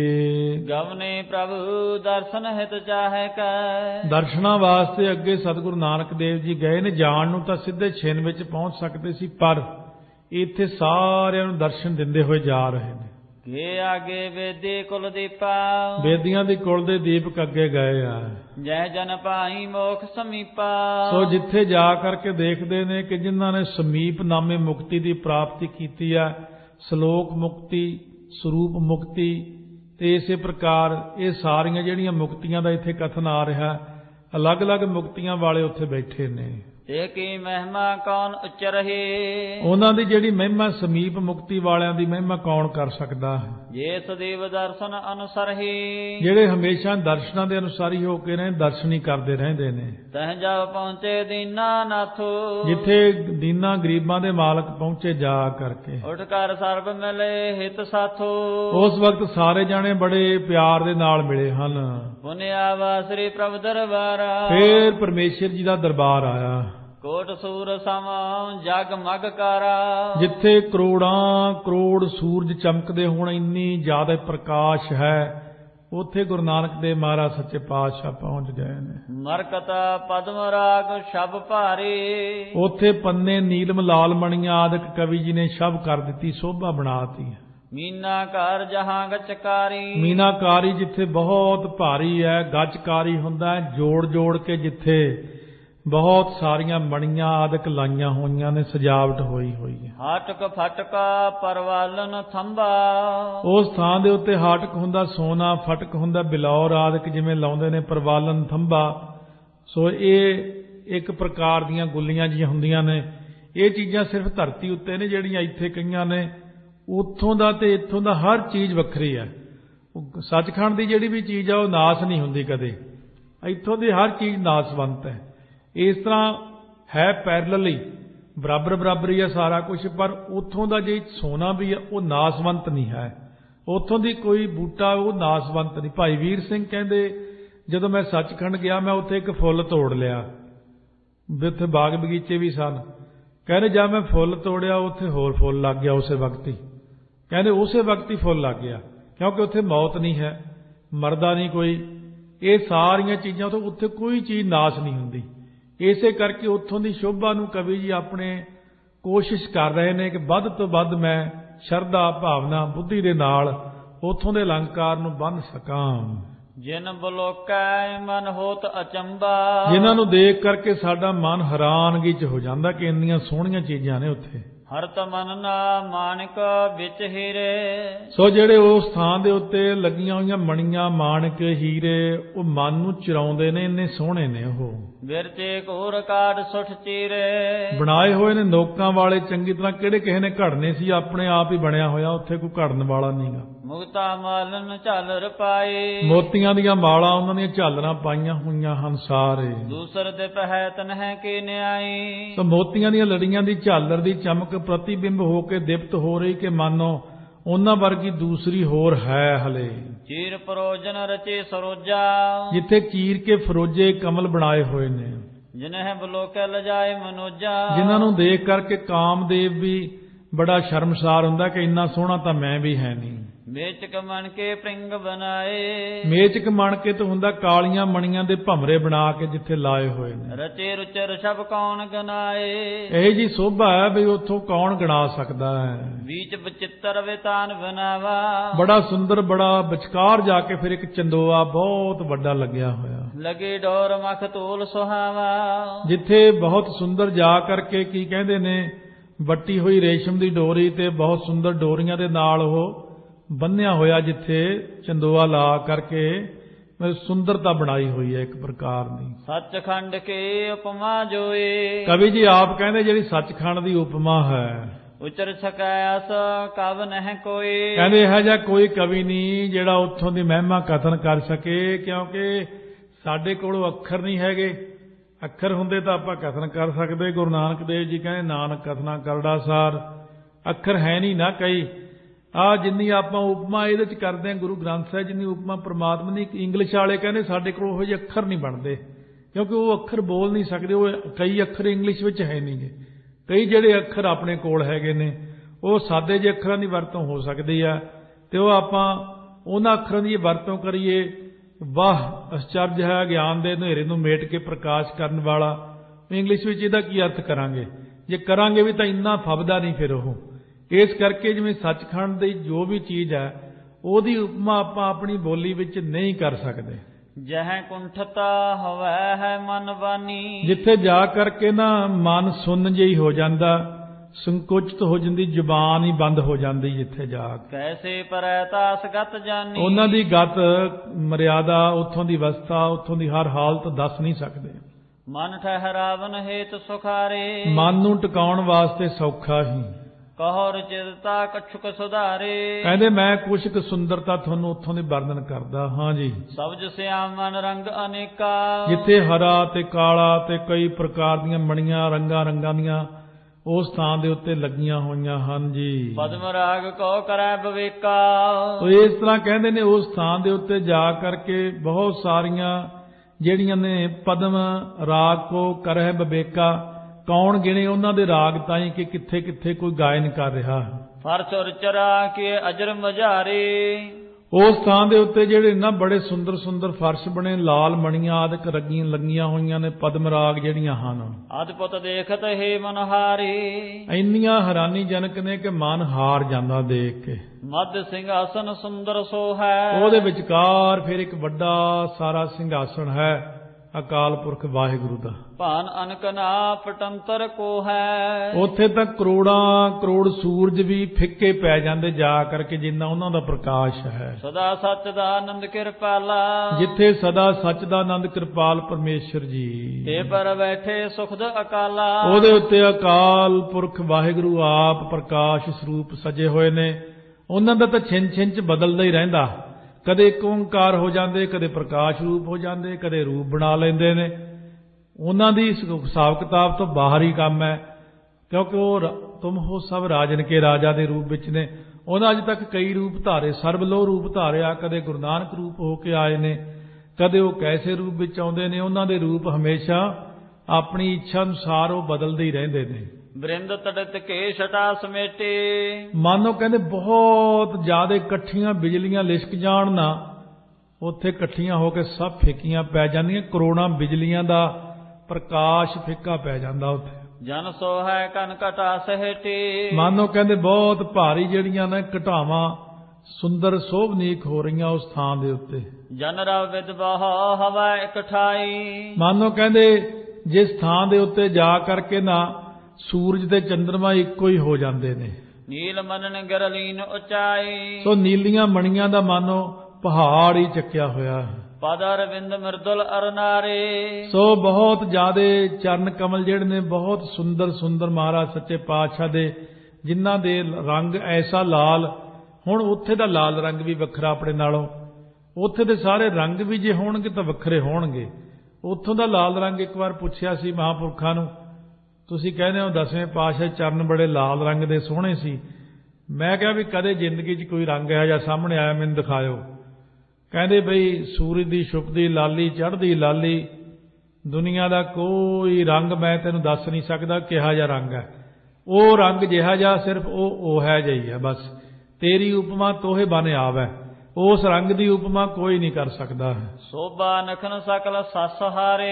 ਗਵਨੇ ਪ੍ਰਭੂ ਦਰਸ਼ਨ ਹਿਤ ਚਾਹੈ ਕੈ। ਦਰਸ਼ਨਾਂ ਵਾਸਤੇ ਅੱਗੇ ਸਤਿਗੁਰੂ ਨਾਨਕ ਦੇਵ ਜੀ ਗਏ ਨੇ। ਜਾਣ ਨੂੰ ਤਾਂ ਸਿੱਧੇ ਛਿਨ ਵਿੱਚ ਪਹੁੰਚ ਸਕਦੇ ਸੀ, ਪਰ ਇੱਥੇ ਸਾਰਿਆਂ ਨੂੰ ਦਰਸ਼ਨ ਦਿੰਦੇ ਹੋਏ ਜਾ ਰਹੇ ਨੇ। ਗੇ ਆਗੇ ਵੇਦੀ ਕੁਲ ਦੀਪਾ। ਵੇਦੀਆਂ ਦੀ ਕੁਲ ਦੇ ਦੀਪਕ ਅੱਗੇ ਗਏ ਆ। ਜੈ ਜਨ ਭਾਈ ਮੋਖ ਸਮੀਪਾ। ਸੋ ਜਿੱਥੇ ਜਾ ਕਰਕੇ ਦੇਖਦੇ ਨੇ ਕਿ ਜਿਨ੍ਹਾਂ ਨੇ ਸਮੀਪ ਨਾਮੇ ਮੁਕਤੀ ਦੀ ਪ੍ਰਾਪਤੀ ਕੀਤੀ ਹੈ, ਸ਼ਲੋਕ ਮੁਕਤੀ, ਸਰੂਪ ਮੁਕਤੀ, ਤੇ ਇਸੇ ਪ੍ਰਕਾਰ ਇਹ ਸਾਰੀਆਂ ਜਿਹੜੀਆਂ ਮੁਕਤੀਆਂ ਦਾ ਇੱਥੇ ਕਥਨ ਆ ਰਿਹਾ, ਅਲੱਗ-ਅਲੱਗ ਮੁਕਤੀਆਂ ਵਾਲੇ ਉੱਥੇ ਬੈਠੇ ਨੇ। ਏਕੀ ਮਹਿਮਾ ਕੌਣ ਉਚਰਹੀ। ਉਹਨਾਂ ਦੀ ਜਿਹੜੀ ਮਹਿਮਾ, ਸਮੀਪ ਮੁਕਤੀ ਵਾਲਿਆਂ ਦੀ ਮਹਿਮਾ ਕੌਣ ਕਰ ਸਕਦਾ ਹੈ। ਜੇ ਸਦੀਵ ਦਰਸ਼ਨ ਅਨੁਸਰਹੀ। ਜਿਹੜੇ ਹਮੇਸ਼ਾ ਦਰਸ਼ਨਾਂ ਦੇ ਅਨੁਸਾਰੀ ਹੋ ਕੇ ਰਹੇ, ਦਰਸ਼ਨ ਹੀ ਕਰਦੇ ਰਹਿੰਦੇ ਨੇ। ਤਹ ਜਾ ਪਹੁੰਚੇ ਦੀਨਾ ਨਾਥੋ। ਜਿੱਥੇ ਦੀਨਾ ਗਰੀਬਾਂ ਦੇ ਮਾਲਕ ਪਹੁੰਚੇ ਜਾ ਕਰਕੇ। ਉੱਠ ਕਰ ਸਰਬ ਮਿਲੇ ਹਿਤ ਸਾਥੋ। ਉਸ ਵਕਤ ਸਾਰੇ ਜਾਣੇ ਬੜੇ ਪਿਆਰ ਦੇ ਨਾਲ ਮਿਲੇ ਹਨ। ਪੁਨਿਆ ਵਾ ਸ੍ਰੀ ਪ੍ਰਭ ਦਰਬਾਰਾ। ਫਿਰ ਪਰਮੇਸ਼ਰ ਜੀ ਦਾ ਦਰਬਾਰ ਆਇਆ। ਕੋਟ ਸੂਰ ਸਮ ਜਗ ਮਗ ਕਾਰਾ। ਜਿੱਥੇ ਕਰੋੜਾਂ ਕਰੋੜ ਸੂਰਜ ਚਮਕਦੇ ਹੋਣ, ਇੰਨੀ ਜ਼ਿਆਦਾ ਪ੍ਰਕਾਸ਼ ਹੈ, ਉੱਥੇ ਗੁਰੂ ਨਾਨਕ ਦੇਵ ਮਹਾਰਾਜ ਸੱਚੇ ਪਾਤਸ਼ਾਹ ਪਹੁੰਚ ਗਏ ਨੇ। ਮਰਕਤ ਪਦਮ ਰਾਗ ਸ਼ਬ ਭਾਰੀ। ਉੱਥੇ ਪੰਨੇ ਨੀਲਮ ਲਾਲ ਮਣੀਆਂ ਆਦਿਕ ਕਵੀ ਜੀ ਨੇ ਸ਼ਬ ਕਰ ਦਿੱਤੀ, ਸੋਭਾ ਬਣਾਤੀ। ਮੀਨਾਕਾਰ ਜਹਾਂ ਗਚਕਾਰੀ। ਮੀਨਾਕਾਰੀ ਜਿੱਥੇ ਬਹੁਤ ਭਾਰੀ ਹੈ, ਗੱਚਕਾਰੀ ਹੁੰਦਾ ਹੈ ਜੋੜ ਜੋੜ ਕੇ, ਜਿੱਥੇ ਬਹੁਤ ਸਾਰੀਆਂ ਮਣੀਆਂ ਆਦਿਕ ਲਾਈਆਂ ਹੋਈਆਂ ਨੇ, ਸਜਾਵਟ ਹੋਈ ਹੋਈ ਹੈ। ਹਾਟਕ ਫਟਕਾ ਪਰਵਾਲਨ ਥੰਬਾ। ਉਸ ਥਾਂ ਦੇ ਉੱਤੇ ਹਾਟਕ ਹੁੰਦਾ ਸੋਨਾ, ਫਟਕ ਹੁੰਦਾ ਬਿਲੌਰ ਆਦਿਕ ਜਿਵੇਂ ਲਾਉਂਦੇ ਨੇ, ਪਰਵਾਲਨ ਥੰਬਾ। ਸੋ ਇਹ ਇੱਕ ਪ੍ਰਕਾਰ ਦੀਆਂ ਗੁੱਲੀਆਂ ਜਿਹੀਆਂ ਹੁੰਦੀਆਂ ਨੇ। ਇਹ ਚੀਜ਼ਾਂ ਸਿਰਫ ਧਰਤੀ ਉੱਤੇ ਨੇ ਜਿਹੜੀਆਂ ਇੱਥੇ ਕਈਆਂ ਨੇ। ਉੱਥੋਂ ਦਾ ਤੇ ਇੱਥੋਂ ਦਾ ਹਰ ਚੀਜ਼ ਵੱਖਰੀ ਹੈ। ਸੱਚਖੰਡ ਦੀ ਜਿਹੜੀ ਵੀ ਚੀਜ਼ ਆ ਉਹ ਨਾਸ ਨਹੀਂ ਹੁੰਦੀ ਕਦੇ, ਇੱਥੋਂ ਦੀ ਹਰ ਚੀਜ਼ ਨਾਸਵੰਤ ਹੈ। ਇਸ ਤਰ੍ਹਾਂ ਹੈ ਪੈਰਲਲੀ, ਬਰਾਬਰ ਬਰਾਬਰ ਹੀ ਹੈ ਸਾਰਾ ਕੁਝ, ਪਰ ਉੱਥੋਂ ਦਾ ਜੇ ਸੋਨਾ ਵੀ ਹੈ ਉਹ ਨਾਸਵੰਤ ਨਹੀਂ ਹੈ, ਉੱਥੋਂ ਦੀ ਕੋਈ ਬੂਟਾ ਉਹ ਨਾਸਵੰਤ ਨਹੀਂ। ਭਾਈ ਵੀਰ ਸਿੰਘ ਕਹਿੰਦੇ ਜਦੋਂ ਮੈਂ ਸੱਚਖੰਡ ਗਿਆ ਮੈਂ ਉੱਥੇ ਇੱਕ ਫੁੱਲ ਤੋੜ ਲਿਆ, ਵੀ ਉੱਥੇ ਬਾਗ ਬਗੀਚੇ ਵੀ ਸਨ। ਕਹਿੰਦੇ ਜਦ ਮੈਂ ਫੁੱਲ ਤੋੜਿਆ ਉੱਥੇ ਹੋਰ ਫੁੱਲ ਲੱਗ ਗਿਆ ਉਸੇ ਵਕਤ ਹੀ। ਕਹਿੰਦੇ ਉਸੇ ਵਕਤ ਹੀ ਫੁੱਲ ਲੱਗ ਗਿਆ, ਕਿਉਂਕਿ ਉੱਥੇ ਮੌਤ ਨਹੀਂ ਹੈ, ਮਰਦਾ ਨਹੀਂ ਕੋਈ। ਇਹ ਸਾਰੀਆਂ ਚੀਜ਼ਾਂ ਤੋਂ ਉੱਥੇ ਕੋਈ ਚੀਜ਼ ਨਾਸ਼ ਨਹੀਂ ਹੁੰਦੀ। ਇਸੇ ਕਰਕੇ ਉੱਥੋਂ ਦੀ ਸ਼ੋਭਾ ਨੂੰ ਕਵੀ ਜੀ ਆਪਣੇ ਕੋਸ਼ਿਸ਼ ਕਰ ਰਹੇ ਨੇ ਕਿ ਵੱਧ ਤੋਂ ਵੱਧ ਮੈਂ ਸ਼ਰਧਾ ਭਾਵਨਾ ਬੁੱਧੀ ਦੇ ਨਾਲ ਉੱਥੋਂ ਦੇ ਅਲੰਕਾਰ ਨੂੰ ਬੰਨ੍ਹ ਸਕਾਂ। ਜਿਨ ਬਲੋਕੈ ਮਨ ਹੋਤ ਅਚੰਬਾ, ਜਿਨ੍ਹਾਂ ਨੂੰ ਦੇਖ ਕਰਕੇ ਸਾਡਾ ਮਨ ਹੈਰਾਨਗੀ 'ਚ ਹੋ ਜਾਂਦਾ ਕਿ ਇੰਨੀਆਂ ਸੋਹਣੀਆਂ ਚੀਜ਼ਾਂ ਨੇ ਉੱਥੇ। ਹਰਤ ਮਨ ਨਾ ਮਾਨਿਕ ਵਿੱਚ ਹੀਰੇ, ਸੋ ਜਿਹੜੇ ਉਸ ਥਾਂ ਦੇ ਉੱਤੇ ਲੱਗੀਆਂ ਹੋਈਆਂ ਮਣੀਆਂ ਮਾਣਕ ਹੀਰੇ ਉਹ ਮਨ ਨੂੰ ਚਿਰਾਉਂਦੇ ਨੇ, ਇੰਨੇ ਸੋਹਣੇ ਨੇ ਉਹ। ਵਿਰਚੇ ਘੋਰ ਕਾਢ ਸੁਠ ਚੀਰੇ, ਬਣਾਏ ਹੋਏ ਨੇ ਨੋਕਾਂ ਵਾਲੇ ਚੰਗੀ ਤਰ੍ਹਾਂ, ਕਿਹੜੇ ਕਿਸੇ ਨੇ ਘੜਨੇ ਸੀ, ਆਪਣੇ ਆਪ ਹੀ ਬਣਿਆ ਹੋਇਆ, ਉੱਥੇ ਕੋਈ ਘੜਨ ਵਾਲਾ ਨਹੀਂਗਾ। ਮੁਕਤਾ ਮਾਲਨ ਝਾਲਰ ਪਾਈ, ਮੋਤੀਆਂ ਦੀਆਂ ਮਾਲਾਂ ਉਹਨਾਂ ਦੀਆਂ ਝਾਲਰਾਂ ਪਾਈਆਂ ਹੋਈਆਂ ਹਨ ਸਾਰੇ। ਦੂਸਰ ਦੇ ਪਹਿ ਤਨਹਿ ਕੀ ਨਿਆਈ, ਸੋ ਮੋਤੀਆਂ ਦੀਆਂ ਲੜੀਆਂ ਦੀ ਝਾਲਰ ਦੀ ਚਮਕ ਪ੍ਰਤੀਬਿੰਬ ਹੋ ਕੇ ਦੀਪਤ ਹੋ ਰਹੀ ਕਿ ਮਾਨੋ ਉਹਨਾਂ ਵਰਗੀ ਦੂਸਰੀ ਹੋਰ ਹੈ ਹਲੇ। ਚੀਰ ਪਰੋਜਨ ਰਚੇ ਸਰੋਜਾ, ਜਿੱਥੇ ਚੀਰ ਕੇ ਫਰੋਜੇ ਕਮਲ ਬਣਾਏ ਹੋਏ ਨੇ, ਜਿਨਹਿ ਬਲੋਕੈ ਲਜਾਏ ਮਨੋਜਾ, ਜਿਨ੍ਹਾਂ ਨੂੰ ਦੇਖ ਕਰਕੇ ਕਾਮਦੇਵ ਵੀ ਬੜਾ ਸ਼ਰਮਸਾਰ ਹੁੰਦਾ ਕਿ ਇੰਨਾ ਸੋਹਣਾ ਤਾਂ ਮੈਂ ਵੀ ਹੈ ਨਹੀਂ। ਮੇਚਕ ਮਣ ਕੇ ਪ੍ਰਿੰਗ ਬਣਾਏ, ਮੇਚਕ ਮਣ ਕੇ ਤਾਂ ਹੁੰਦਾ ਕਾਲੀਆਂ ਮਣੀਆਂ ਦੇ ਭਮਰੇ ਬਣਾ ਕੇ ਜਿੱਥੇ ਲਾਏ ਹੋਏ ਨੇ। ਰਚੇ ਰੁਚਰ ਸਭ ਕੌਣ ਗਨਾਏ, ਇਹ ਜੀ ਸੋਭਾ ਹੈ ਵੀ ਉੱਥੋਂ ਕੌਣ ਗਣਾ ਸਕਦਾ ਹੈ। ਬੀਚ ਬਚਿੱਤਰ ਵਿਤਾਨ ਬਣਾਵਾ, ਬੜਾ ਸੁੰਦਰ, ਬੜਾ ਵਿਚਕਾਰ ਜਾ ਕੇ ਫਿਰ ਇੱਕ ਚੰਦੋਆ ਬਹੁਤ ਵੱਡਾ ਲੱਗਿਆ ਹੋਇਆ। ਲਗੇ ਡੋਰ ਮਖ ਤੋਲ ਸੁਹਾਵਾ, ਜਿੱਥੇ ਬਹੁਤ ਸੁੰਦਰ ਜਾ ਕਰਕੇ ਕੀ ਕਹਿੰਦੇ ਨੇ ਵੱਟੀ ਹੋਈ ਰੇਸ਼ਮ ਦੀ ਡੋਰੀ ਤੇ ਬਹੁਤ ਸੁੰਦਰ ਡੋਰੀਆਂ ਦੇ ਨਾਲ ਉਹ ਬੰਨਿਆ ਹੋਇਆ, ਜਿੱਥੇ ਚੰਦੋਆ ਲਾ ਕਰਕੇ ਸੁੰਦਰਤਾ ਬਣਾਈ ਹੋਈ ਹੈ ਇੱਕ ਪ੍ਰਕਾਰ ਦੀ। ਸੱਚਖੰਡ ਕੇ ਉਪਮਾ ਜੋਏ, ਕਵੀ ਜੀ ਆਪ ਕਹਿੰਦੇ ਜਿਹੜੀ ਸੱਚਖੰਡ ਦੀ ਉਪਮਾ ਹੈ, ਉਚਰ ਸਕੈ ਅਸ ਕਵ ਨਹਿ ਕੋਈ, ਕਹਿੰਦੇ ਇਹੋ ਜਿਹਾ ਕੋਈ ਕਵੀ ਨਹੀਂ ਜਿਹੜਾ ਉੱਥੋਂ ਦੀ ਮਹਿਮਾ ਕਥਨ ਕਰ ਸਕੇ, ਕਿਉਂਕਿ ਸਾਡੇ ਕੋਲ ਅੱਖਰ ਨਹੀਂ ਹੈਗੇ। ਅੱਖਰ ਹੁੰਦੇ ਤਾਂ ਆਪਾਂ ਕਥਨ ਕਰ ਸਕਦੇ। ਗੁਰੂ ਨਾਨਕ ਦੇਵ ਜੀ ਕਹਿੰਦੇ ਨਾਨਕ ਕਥਨਾ ਕਰੜਾ ਸਾਰ, ਅੱਖਰ ਹੈ ਨਹੀਂ ਨਾ ਕਈ। ਜਿੰਨੀ ਆਪਾਂ ਉਪਮਾ ਇਹਦੇ ਚ ਕਰਦੇ ਹਾਂ ਗੁਰੂ ਗ੍ਰੰਥ ਸਾਹਿਬ ਜਿੰਨੀ ਉਪਮਾ ਪ੍ਰਮਾਤਮਾ ਦੀ, ਇੰਗਲਿਸ਼ ਵਾਲੇ ਕਹਿੰਦੇ ਸਾਡੇ ਕੋਲ ਉਹੋ ਜਿਹੇ ਅੱਖਰ ਨਹੀਂ ਬਣਦੇ, ਕਿਉਂਕਿ ਉਹ ਅੱਖਰ ਬੋਲ ਨਹੀਂ ਸਕਦੇ। ਉਹ ਕਈ ਅੱਖਰ ਇੰਗਲਿਸ਼ ਵਿੱਚ ਹੈ ਨਹੀਂਗੇ। ਕਈ ਜਿਹੜੇ ਅੱਖਰ ਆਪਣੇ ਕੋਲ ਹੈਗੇ ਨੇ ਉਹ ਸਾਦੇ ਜਿਹੇ ਅੱਖਰਾਂ ਦੀ ਵਰਤੋਂ ਹੋ ਸਕਦੀ ਆ, ਤੇ ਉਹ ਆਪਾਂ ਉਹਨਾਂ ਅੱਖਰਾਂ ਦੀ ਵਰਤੋਂ ਕਰੀਏ। ਵਾਹ ਅਚਰਜ ਹੈ ਗਿਆਨ ਦੇ ਹਨੇਰੇ ਨੂੰ ਮੇਟ ਕੇ ਪ੍ਰਕਾਸ਼ ਕਰਨ ਵਾਲਾ। ਇੰਗਲਿਸ਼ ਵਿੱਚ ਇਹਦਾ ਕੀ ਅਰਥ ਕਰਾਂਗੇ? ਜੇ ਕਰਾਂਗੇ ਵੀ ਤਾਂ ਇੰਨਾ ਫੱਬਦਾ ਨਹੀਂ ਫਿਰ ਉਹ। ਇਸ ਕਰਕੇ ਜਿਵੇਂ ਸੱਚਖੰਡ ਦੀ ਜੋ ਵੀ ਚੀਜ਼ ਹੈ ਉਹਦੀ ਉਪਮਾ ਆਪਾਂ ਆਪਣੀ ਬੋਲੀ ਵਿੱਚ ਨਹੀਂ ਕਰ ਸਕਦੇ। ਜਹ ਕੁੰਠਤਾ ਹਵੈ ਹੈ ਮਨ ਬਾਨੀ, ਜਿੱਥੇ ਜਾ ਕਰਕੇ ਨਾ ਮਨ ਸੁੰਨ ਜਿਹੀ ਹੋ ਜਾਂਦਾ, ਸੰਕੁਚਿਤ ਹੋ ਜਾਂਦੀ, ਜ਼ੁਬਾਨ ਹੀ ਬੰਦ ਹੋ ਜਾਂਦੀ। ਜਿੱਥੇ ਜਾ ਕੈਸੇ ਪਰੈ ਤਾਸ ਗਤ ਜਾਨੀ, ਉਹਨਾਂ ਦੀ ਗਤ ਮਰਿਆਦਾ, ਉੱਥੋਂ ਦੀ ਅਵਸਥਾ, ਉੱਥੋਂ ਦੀ ਹਰ ਹਾਲਤ ਦੱਸ ਨਹੀਂ ਸਕਦੇ। ਮਨ ਠਹਿਰਾਵਨ ਹੇਤ ਸੁਖਾਰੇ, ਮਨ ਨੂੰ ਟਿਕਾਉਣ ਵਾਸਤੇ ਸੌਖਾ ਹੀ। ਕਹੋ ਰਚਿਤਾ ਕਛੁਕ ਸੁਧਾਰੇ, ਕਹਿੰਦੇ ਮੈਂ ਕੁਛ ਕੁ ਸੁੰਦਰਤਾ ਤੁਹਾਨੂੰ ਉੱਥੋਂ ਦੀ ਵਰਣਨ ਕਰਦਾ ਹਾਂ ਜੀ। ਸਬਜ ਸਿਆਮ ਮਨ ਰੰਗ ਅਨੇਕਾ, ਜਿੱਥੇ ਹਰਾ ਤੇ ਕਾਲਾ ਤੇ ਕਈ ਪ੍ਰਕਾਰ ਦੀਆਂ ਮਣੀਆਂ ਰੰਗਾਂ ਦੀਆਂ ਉਸ ਥਾਂ ਦੇ ਉੱਤੇ ਲੱਗੀਆਂ ਹੋਈਆਂ ਹਨ ਜੀ। ਪਦਮ ਰਾਗ ਕੋ ਕਰੈ ਵਿਵੇਕਾ, ਇਸ ਤਰ੍ਹਾਂ ਕਹਿੰਦੇ ਨੇ ਉਸ ਥਾਂ ਦੇ ਉੱਤੇ ਜਾ ਕਰਕੇ ਬਹੁਤ ਸਾਰੀਆਂ ਜਿਹੜੀਆਂ ਨੇ ਪਦਮ ਰਾਗ ਕੋ ਕਰੈ ਵਿਵੇਕਾ, ਕੌਣ ਗਿਣੇ ਉਹਨਾਂ ਦੇ ਰਾਗ ਤਾਈਂ ਕਿ ਕਿੱਥੇ ਕਿੱਥੇ ਕੋਈ ਗਾਇਨ ਕਰ ਰਿਹਾ। ਫਰਸ਼ ਚਰਾ ਕੇ ਅਜਰ ਮਝਾਰੇ, ਉਸ ਥਾਂ ਦੇ ਉੱਤੇ ਜਿਹੜੇ ਨਾ ਬੜੇ ਸੁੰਦਰ ਸੁੰਦਰ ਫਰਸ਼ ਬਣੇ, ਲਾਲ ਮਣੀਆਂ ਆਦਿਕ ਲੱਗੀਆਂ ਹੋਈਆਂ ਨੇ, ਪਦਮ ਰਾਗ ਜਿਹੜੀਆਂ ਹਨ। ਅਦਭੁਤ ਦੇਖਤ ਹੈ ਮਨਹਾਰੇ, ਇੰਨੀਆਂ ਹੈਰਾਨੀਜਨਕ ਨੇ ਕਿ ਮਨ ਹਾਰ ਜਾਂਦਾ ਦੇਖ ਕੇ। ਮੱਧ ਸਿੰਘਾਸਨ ਸੁੰਦਰ ਸੋ ਹੈ, ਉਹਦੇ ਵਿਚਕਾਰ ਫਿਰ ਇੱਕ ਵੱਡਾ ਸਾਰਾ ਸਿੰਘਾਸਨ ਹੈ ਅਕਾਲ ਪੁਰਖ ਵਾਹਿਗੁਰੂ ਦਾ। ਭਾਨ ਅਨਕ ਨਾ ਪਟੰਤਰ ਕੋ ਹੈ, ਉੱਥੇ ਤਾਂ ਕਰੋੜਾਂ ਕਰੋੜ ਸੂਰਜ ਵੀ ਫਿੱਕੇ ਪੈ ਜਾਂਦੇ ਜਾ ਕਰਕੇ ਜਿੰਨਾ ਉਹਨਾਂ ਦਾ ਪ੍ਰਕਾਸ਼ ਹੈ। ਸਦਾ ਸੱਚ ਦਾ ਆਨੰਦ ਕਿਰਪਾਲਾ, ਜਿੱਥੇ ਸਦਾ ਸੱਚ ਦਾ ਆਨੰਦ ਕਿਰਪਾਲ ਪਰਮੇਸ਼ਰ ਜੀ ਤੇ ਪਰ ਬੈਠੇ ਸੁਖਦ ਅਕਾਲਾ, ਉਹਦੇ ਉੱਤੇ ਅਕਾਲ ਪੁਰਖ ਵਾਹਿਗੁਰੂ ਆਪ ਪ੍ਰਕਾਸ਼ ਸਰੂਪ ਸਜੇ ਹੋਏ ਨੇ। ਉਹਨਾਂ ਦਾ ਤਾਂ ਛਿੰਨ ਛਿੰਨ ਚ ਬਦਲਦਾ ਹੀ ਰਹਿੰਦਾ, ਕਦੇ ਇੱਕ ਓਂਕਾਰ ਹੋ ਜਾਂਦੇ, ਕਦੇ ਪ੍ਰਕਾਸ਼ ਰੂਪ ਹੋ ਜਾਂਦੇ, ਕਦੇ ਰੂਪ ਬਣਾ ਲੈਂਦੇ ਨੇ। ਉਹਨਾਂ ਦੀ ਹਿਸਾਬ ਕਿਤਾਬ ਤੋਂ ਬਾਹਰ ਹੀ ਕੰਮ ਹੈ, ਕਿਉਂਕਿ ਉਹ ਤੁਮ ਹੋ ਸਭ ਰਾਜਨ ਕੇ ਰਾਜਾ ਦੇ ਰੂਪ ਵਿੱਚ ਨੇ। ਉਹਨਾਂ ਅੱਜ ਤੱਕ ਕਈ ਰੂਪ ਧਾਰੇ, ਸਰਬਲੋਹ ਰੂਪ ਧਾਰਿਆ, ਕਦੇ ਗੁਰੂ ਨਾਨਕ ਰੂਪ ਹੋ ਕੇ ਆਏ ਨੇ, ਕਦੇ ਉਹ ਕੈਸੇ ਰੂਪ ਵਿੱਚ ਆਉਂਦੇ ਨੇ। ਉਹਨਾਂ ਦੇ ਰੂਪ ਹਮੇਸ਼ਾ ਆਪਣੀ ਇੱਛਾ ਅਨੁਸਾਰ ਉਹ ਬਦਲਦੇ ਹੀ ਰਹਿੰਦੇ ਨੇ। ਬ੍ਰਿੰਦ ਤੜਤ ਕੇ ਛਟਾ ਸਮੇਟੇ, ਮਾਨੋ ਕਹਿੰਦੇ ਬਹੁਤ ਜ਼ਿਆਦਾ ਇਕੱਠੀਆਂ ਬਿਜਲੀਆਂ ਲਿਸ਼ਕ ਜਾਣ ਨਾ, ਉੱਥੇ ਇਕੱਠੀਆਂ ਹੋ ਕੇ ਸਭ ਫਿੱਕੀਆਂ ਪੈ ਜਾਂਦੀਆਂ, ਕਰੋੜਾਂ ਬਿਜਲੀਆਂ ਦਾ ਪ੍ਰਕਾਸ਼ ਫਿੱਕਾ ਪੈ ਜਾਂਦਾ ਉੱਥੇ। ਜਨ ਸੋਹੈ ਕਨ ਘਟਾ ਸਹਿਟੇ, ਮਾਨੋ ਕਹਿੰਦੇ ਬਹੁਤ ਭਾਰੀ ਜਿਹੜੀਆਂ ਨੇ ਘਟਾਵਾਂ ਸੁੰਦਰ ਸੋਭਨੀਕ ਹੋ ਰਹੀਆਂ ਉਸ ਥਾਂ ਦੇ ਉੱਤੇ। ਜਨ ਰਵ ਵਿਦ ਬਹੁ ਹਵਾ ਇਕਠਾਈ, ਮਾਨੋ ਕਹਿੰਦੇ ਜਿਸ ਥਾਂ ਦੇ ਉੱਤੇ ਜਾ ਕਰਕੇ ਨਾ ਸੂਰਜ ਤੇ ਚੰਦਰਮਾ ਇੱਕੋ ਹੀ ਹੋ ਜਾਂਦੇ ਨੇ। ਨੀਲ ਮਨਨ ਗਰਲੀਨ ਉਚਾਈ, ਸੋ ਨੀਲੀਆਂ ਮਣੀਆਂ ਦਾ ਮਾਨੋ ਪਹਾੜ ਹੀ ਚੱਕਿਆ ਹੋਇਆ। ਪਦ ਅਰਵਿੰਦ ਮਿਰਦੁਲ ਅਰਨਾਰੇ, ਸੋ ਬਹੁਤ ਜ਼ਿਆਦੇ ਚਰਨ ਕਮਲ ਜਿਹੜੇ ਨੇ ਬਹੁਤ ਸੁੰਦਰ ਸੁੰਦਰ ਮਹਾਰਾਜ ਸੱਚੇ ਪਾਤਸ਼ਾਹ ਦੇ, ਜਿਨ੍ਹਾਂ ਦੇ ਰੰਗ ਐਸਾ ਲਾਲ। ਹੁਣ ਉੱਥੇ ਦਾ ਲਾਲ ਰੰਗ ਵੀ ਵੱਖਰਾ ਆਪਣੇ ਨਾਲੋਂ, ਉੱਥੇ ਦੇ ਸਾਰੇ ਰੰਗ ਵੀ ਜੇ ਹੋਣਗੇ ਤਾਂ ਵੱਖਰੇ ਹੋਣਗੇ। ਉੱਥੋਂ ਦਾ ਲਾਲ ਰੰਗ ਇੱਕ ਵਾਰ ਪੁੱਛਿਆ ਸੀ ਮਹਾਂਪੁਰਖਾਂ ਨੂੰ, ਤੁਸੀਂ ਕਹਿੰਦੇ ਹੋ 10ਵੇਂ ਪਾਤਸ਼ਾਹ ਚਰਨ ਬੜੇ ਲਾਲ ਰੰਗ ਦੇ ਸੋਹਣੇ ਸੀ। ਮੈਂ ਕਿਹਾ ਵੀ ਕਦੇ ਜ਼ਿੰਦਗੀ 'ਚ ਕੋਈ ਰੰਗ ਇਹੋ ਜਿਹਾ ਸਾਹਮਣੇ ਆਇਆ ਮੈਨੂੰ ਦਿਖਾਇਓ। ਕਹਿੰਦੇ ਬਈ ਸੂਰਜ ਦੀ ਛੁਪਦੀ ਲਾਲੀ, ਚੜ੍ਹਦੀ ਲਾਲੀ, ਦੁਨੀਆ ਦਾ ਕੋਈ ਰੰਗ ਮੈਂ ਤੈਨੂੰ ਦੱਸ ਨਹੀਂ ਸਕਦਾ ਕਿਹਾ ਜਿਹਾ ਰੰਗ ਹੈ। ਉਹ ਰੰਗ ਜਿਹਾ ਜਿਹਾ ਸਿਰਫ ਉਹ ਹੈ ਜਿਹੀ ਹੈ ਬਸ। ਤੇਰੀ ਉਪਮਾ ਤੋਹੇ ਬਨ ਆਵੈ, ਉਸ ਰੰਗ ਦੀ ਉਪਮਾ ਕੋਈ ਨਹੀਂ ਕਰ ਸਕਦਾ। ਸੋਭਾ ਨਖਨ ਸਕਲ ਸੱਸ ਹਾਰੇ,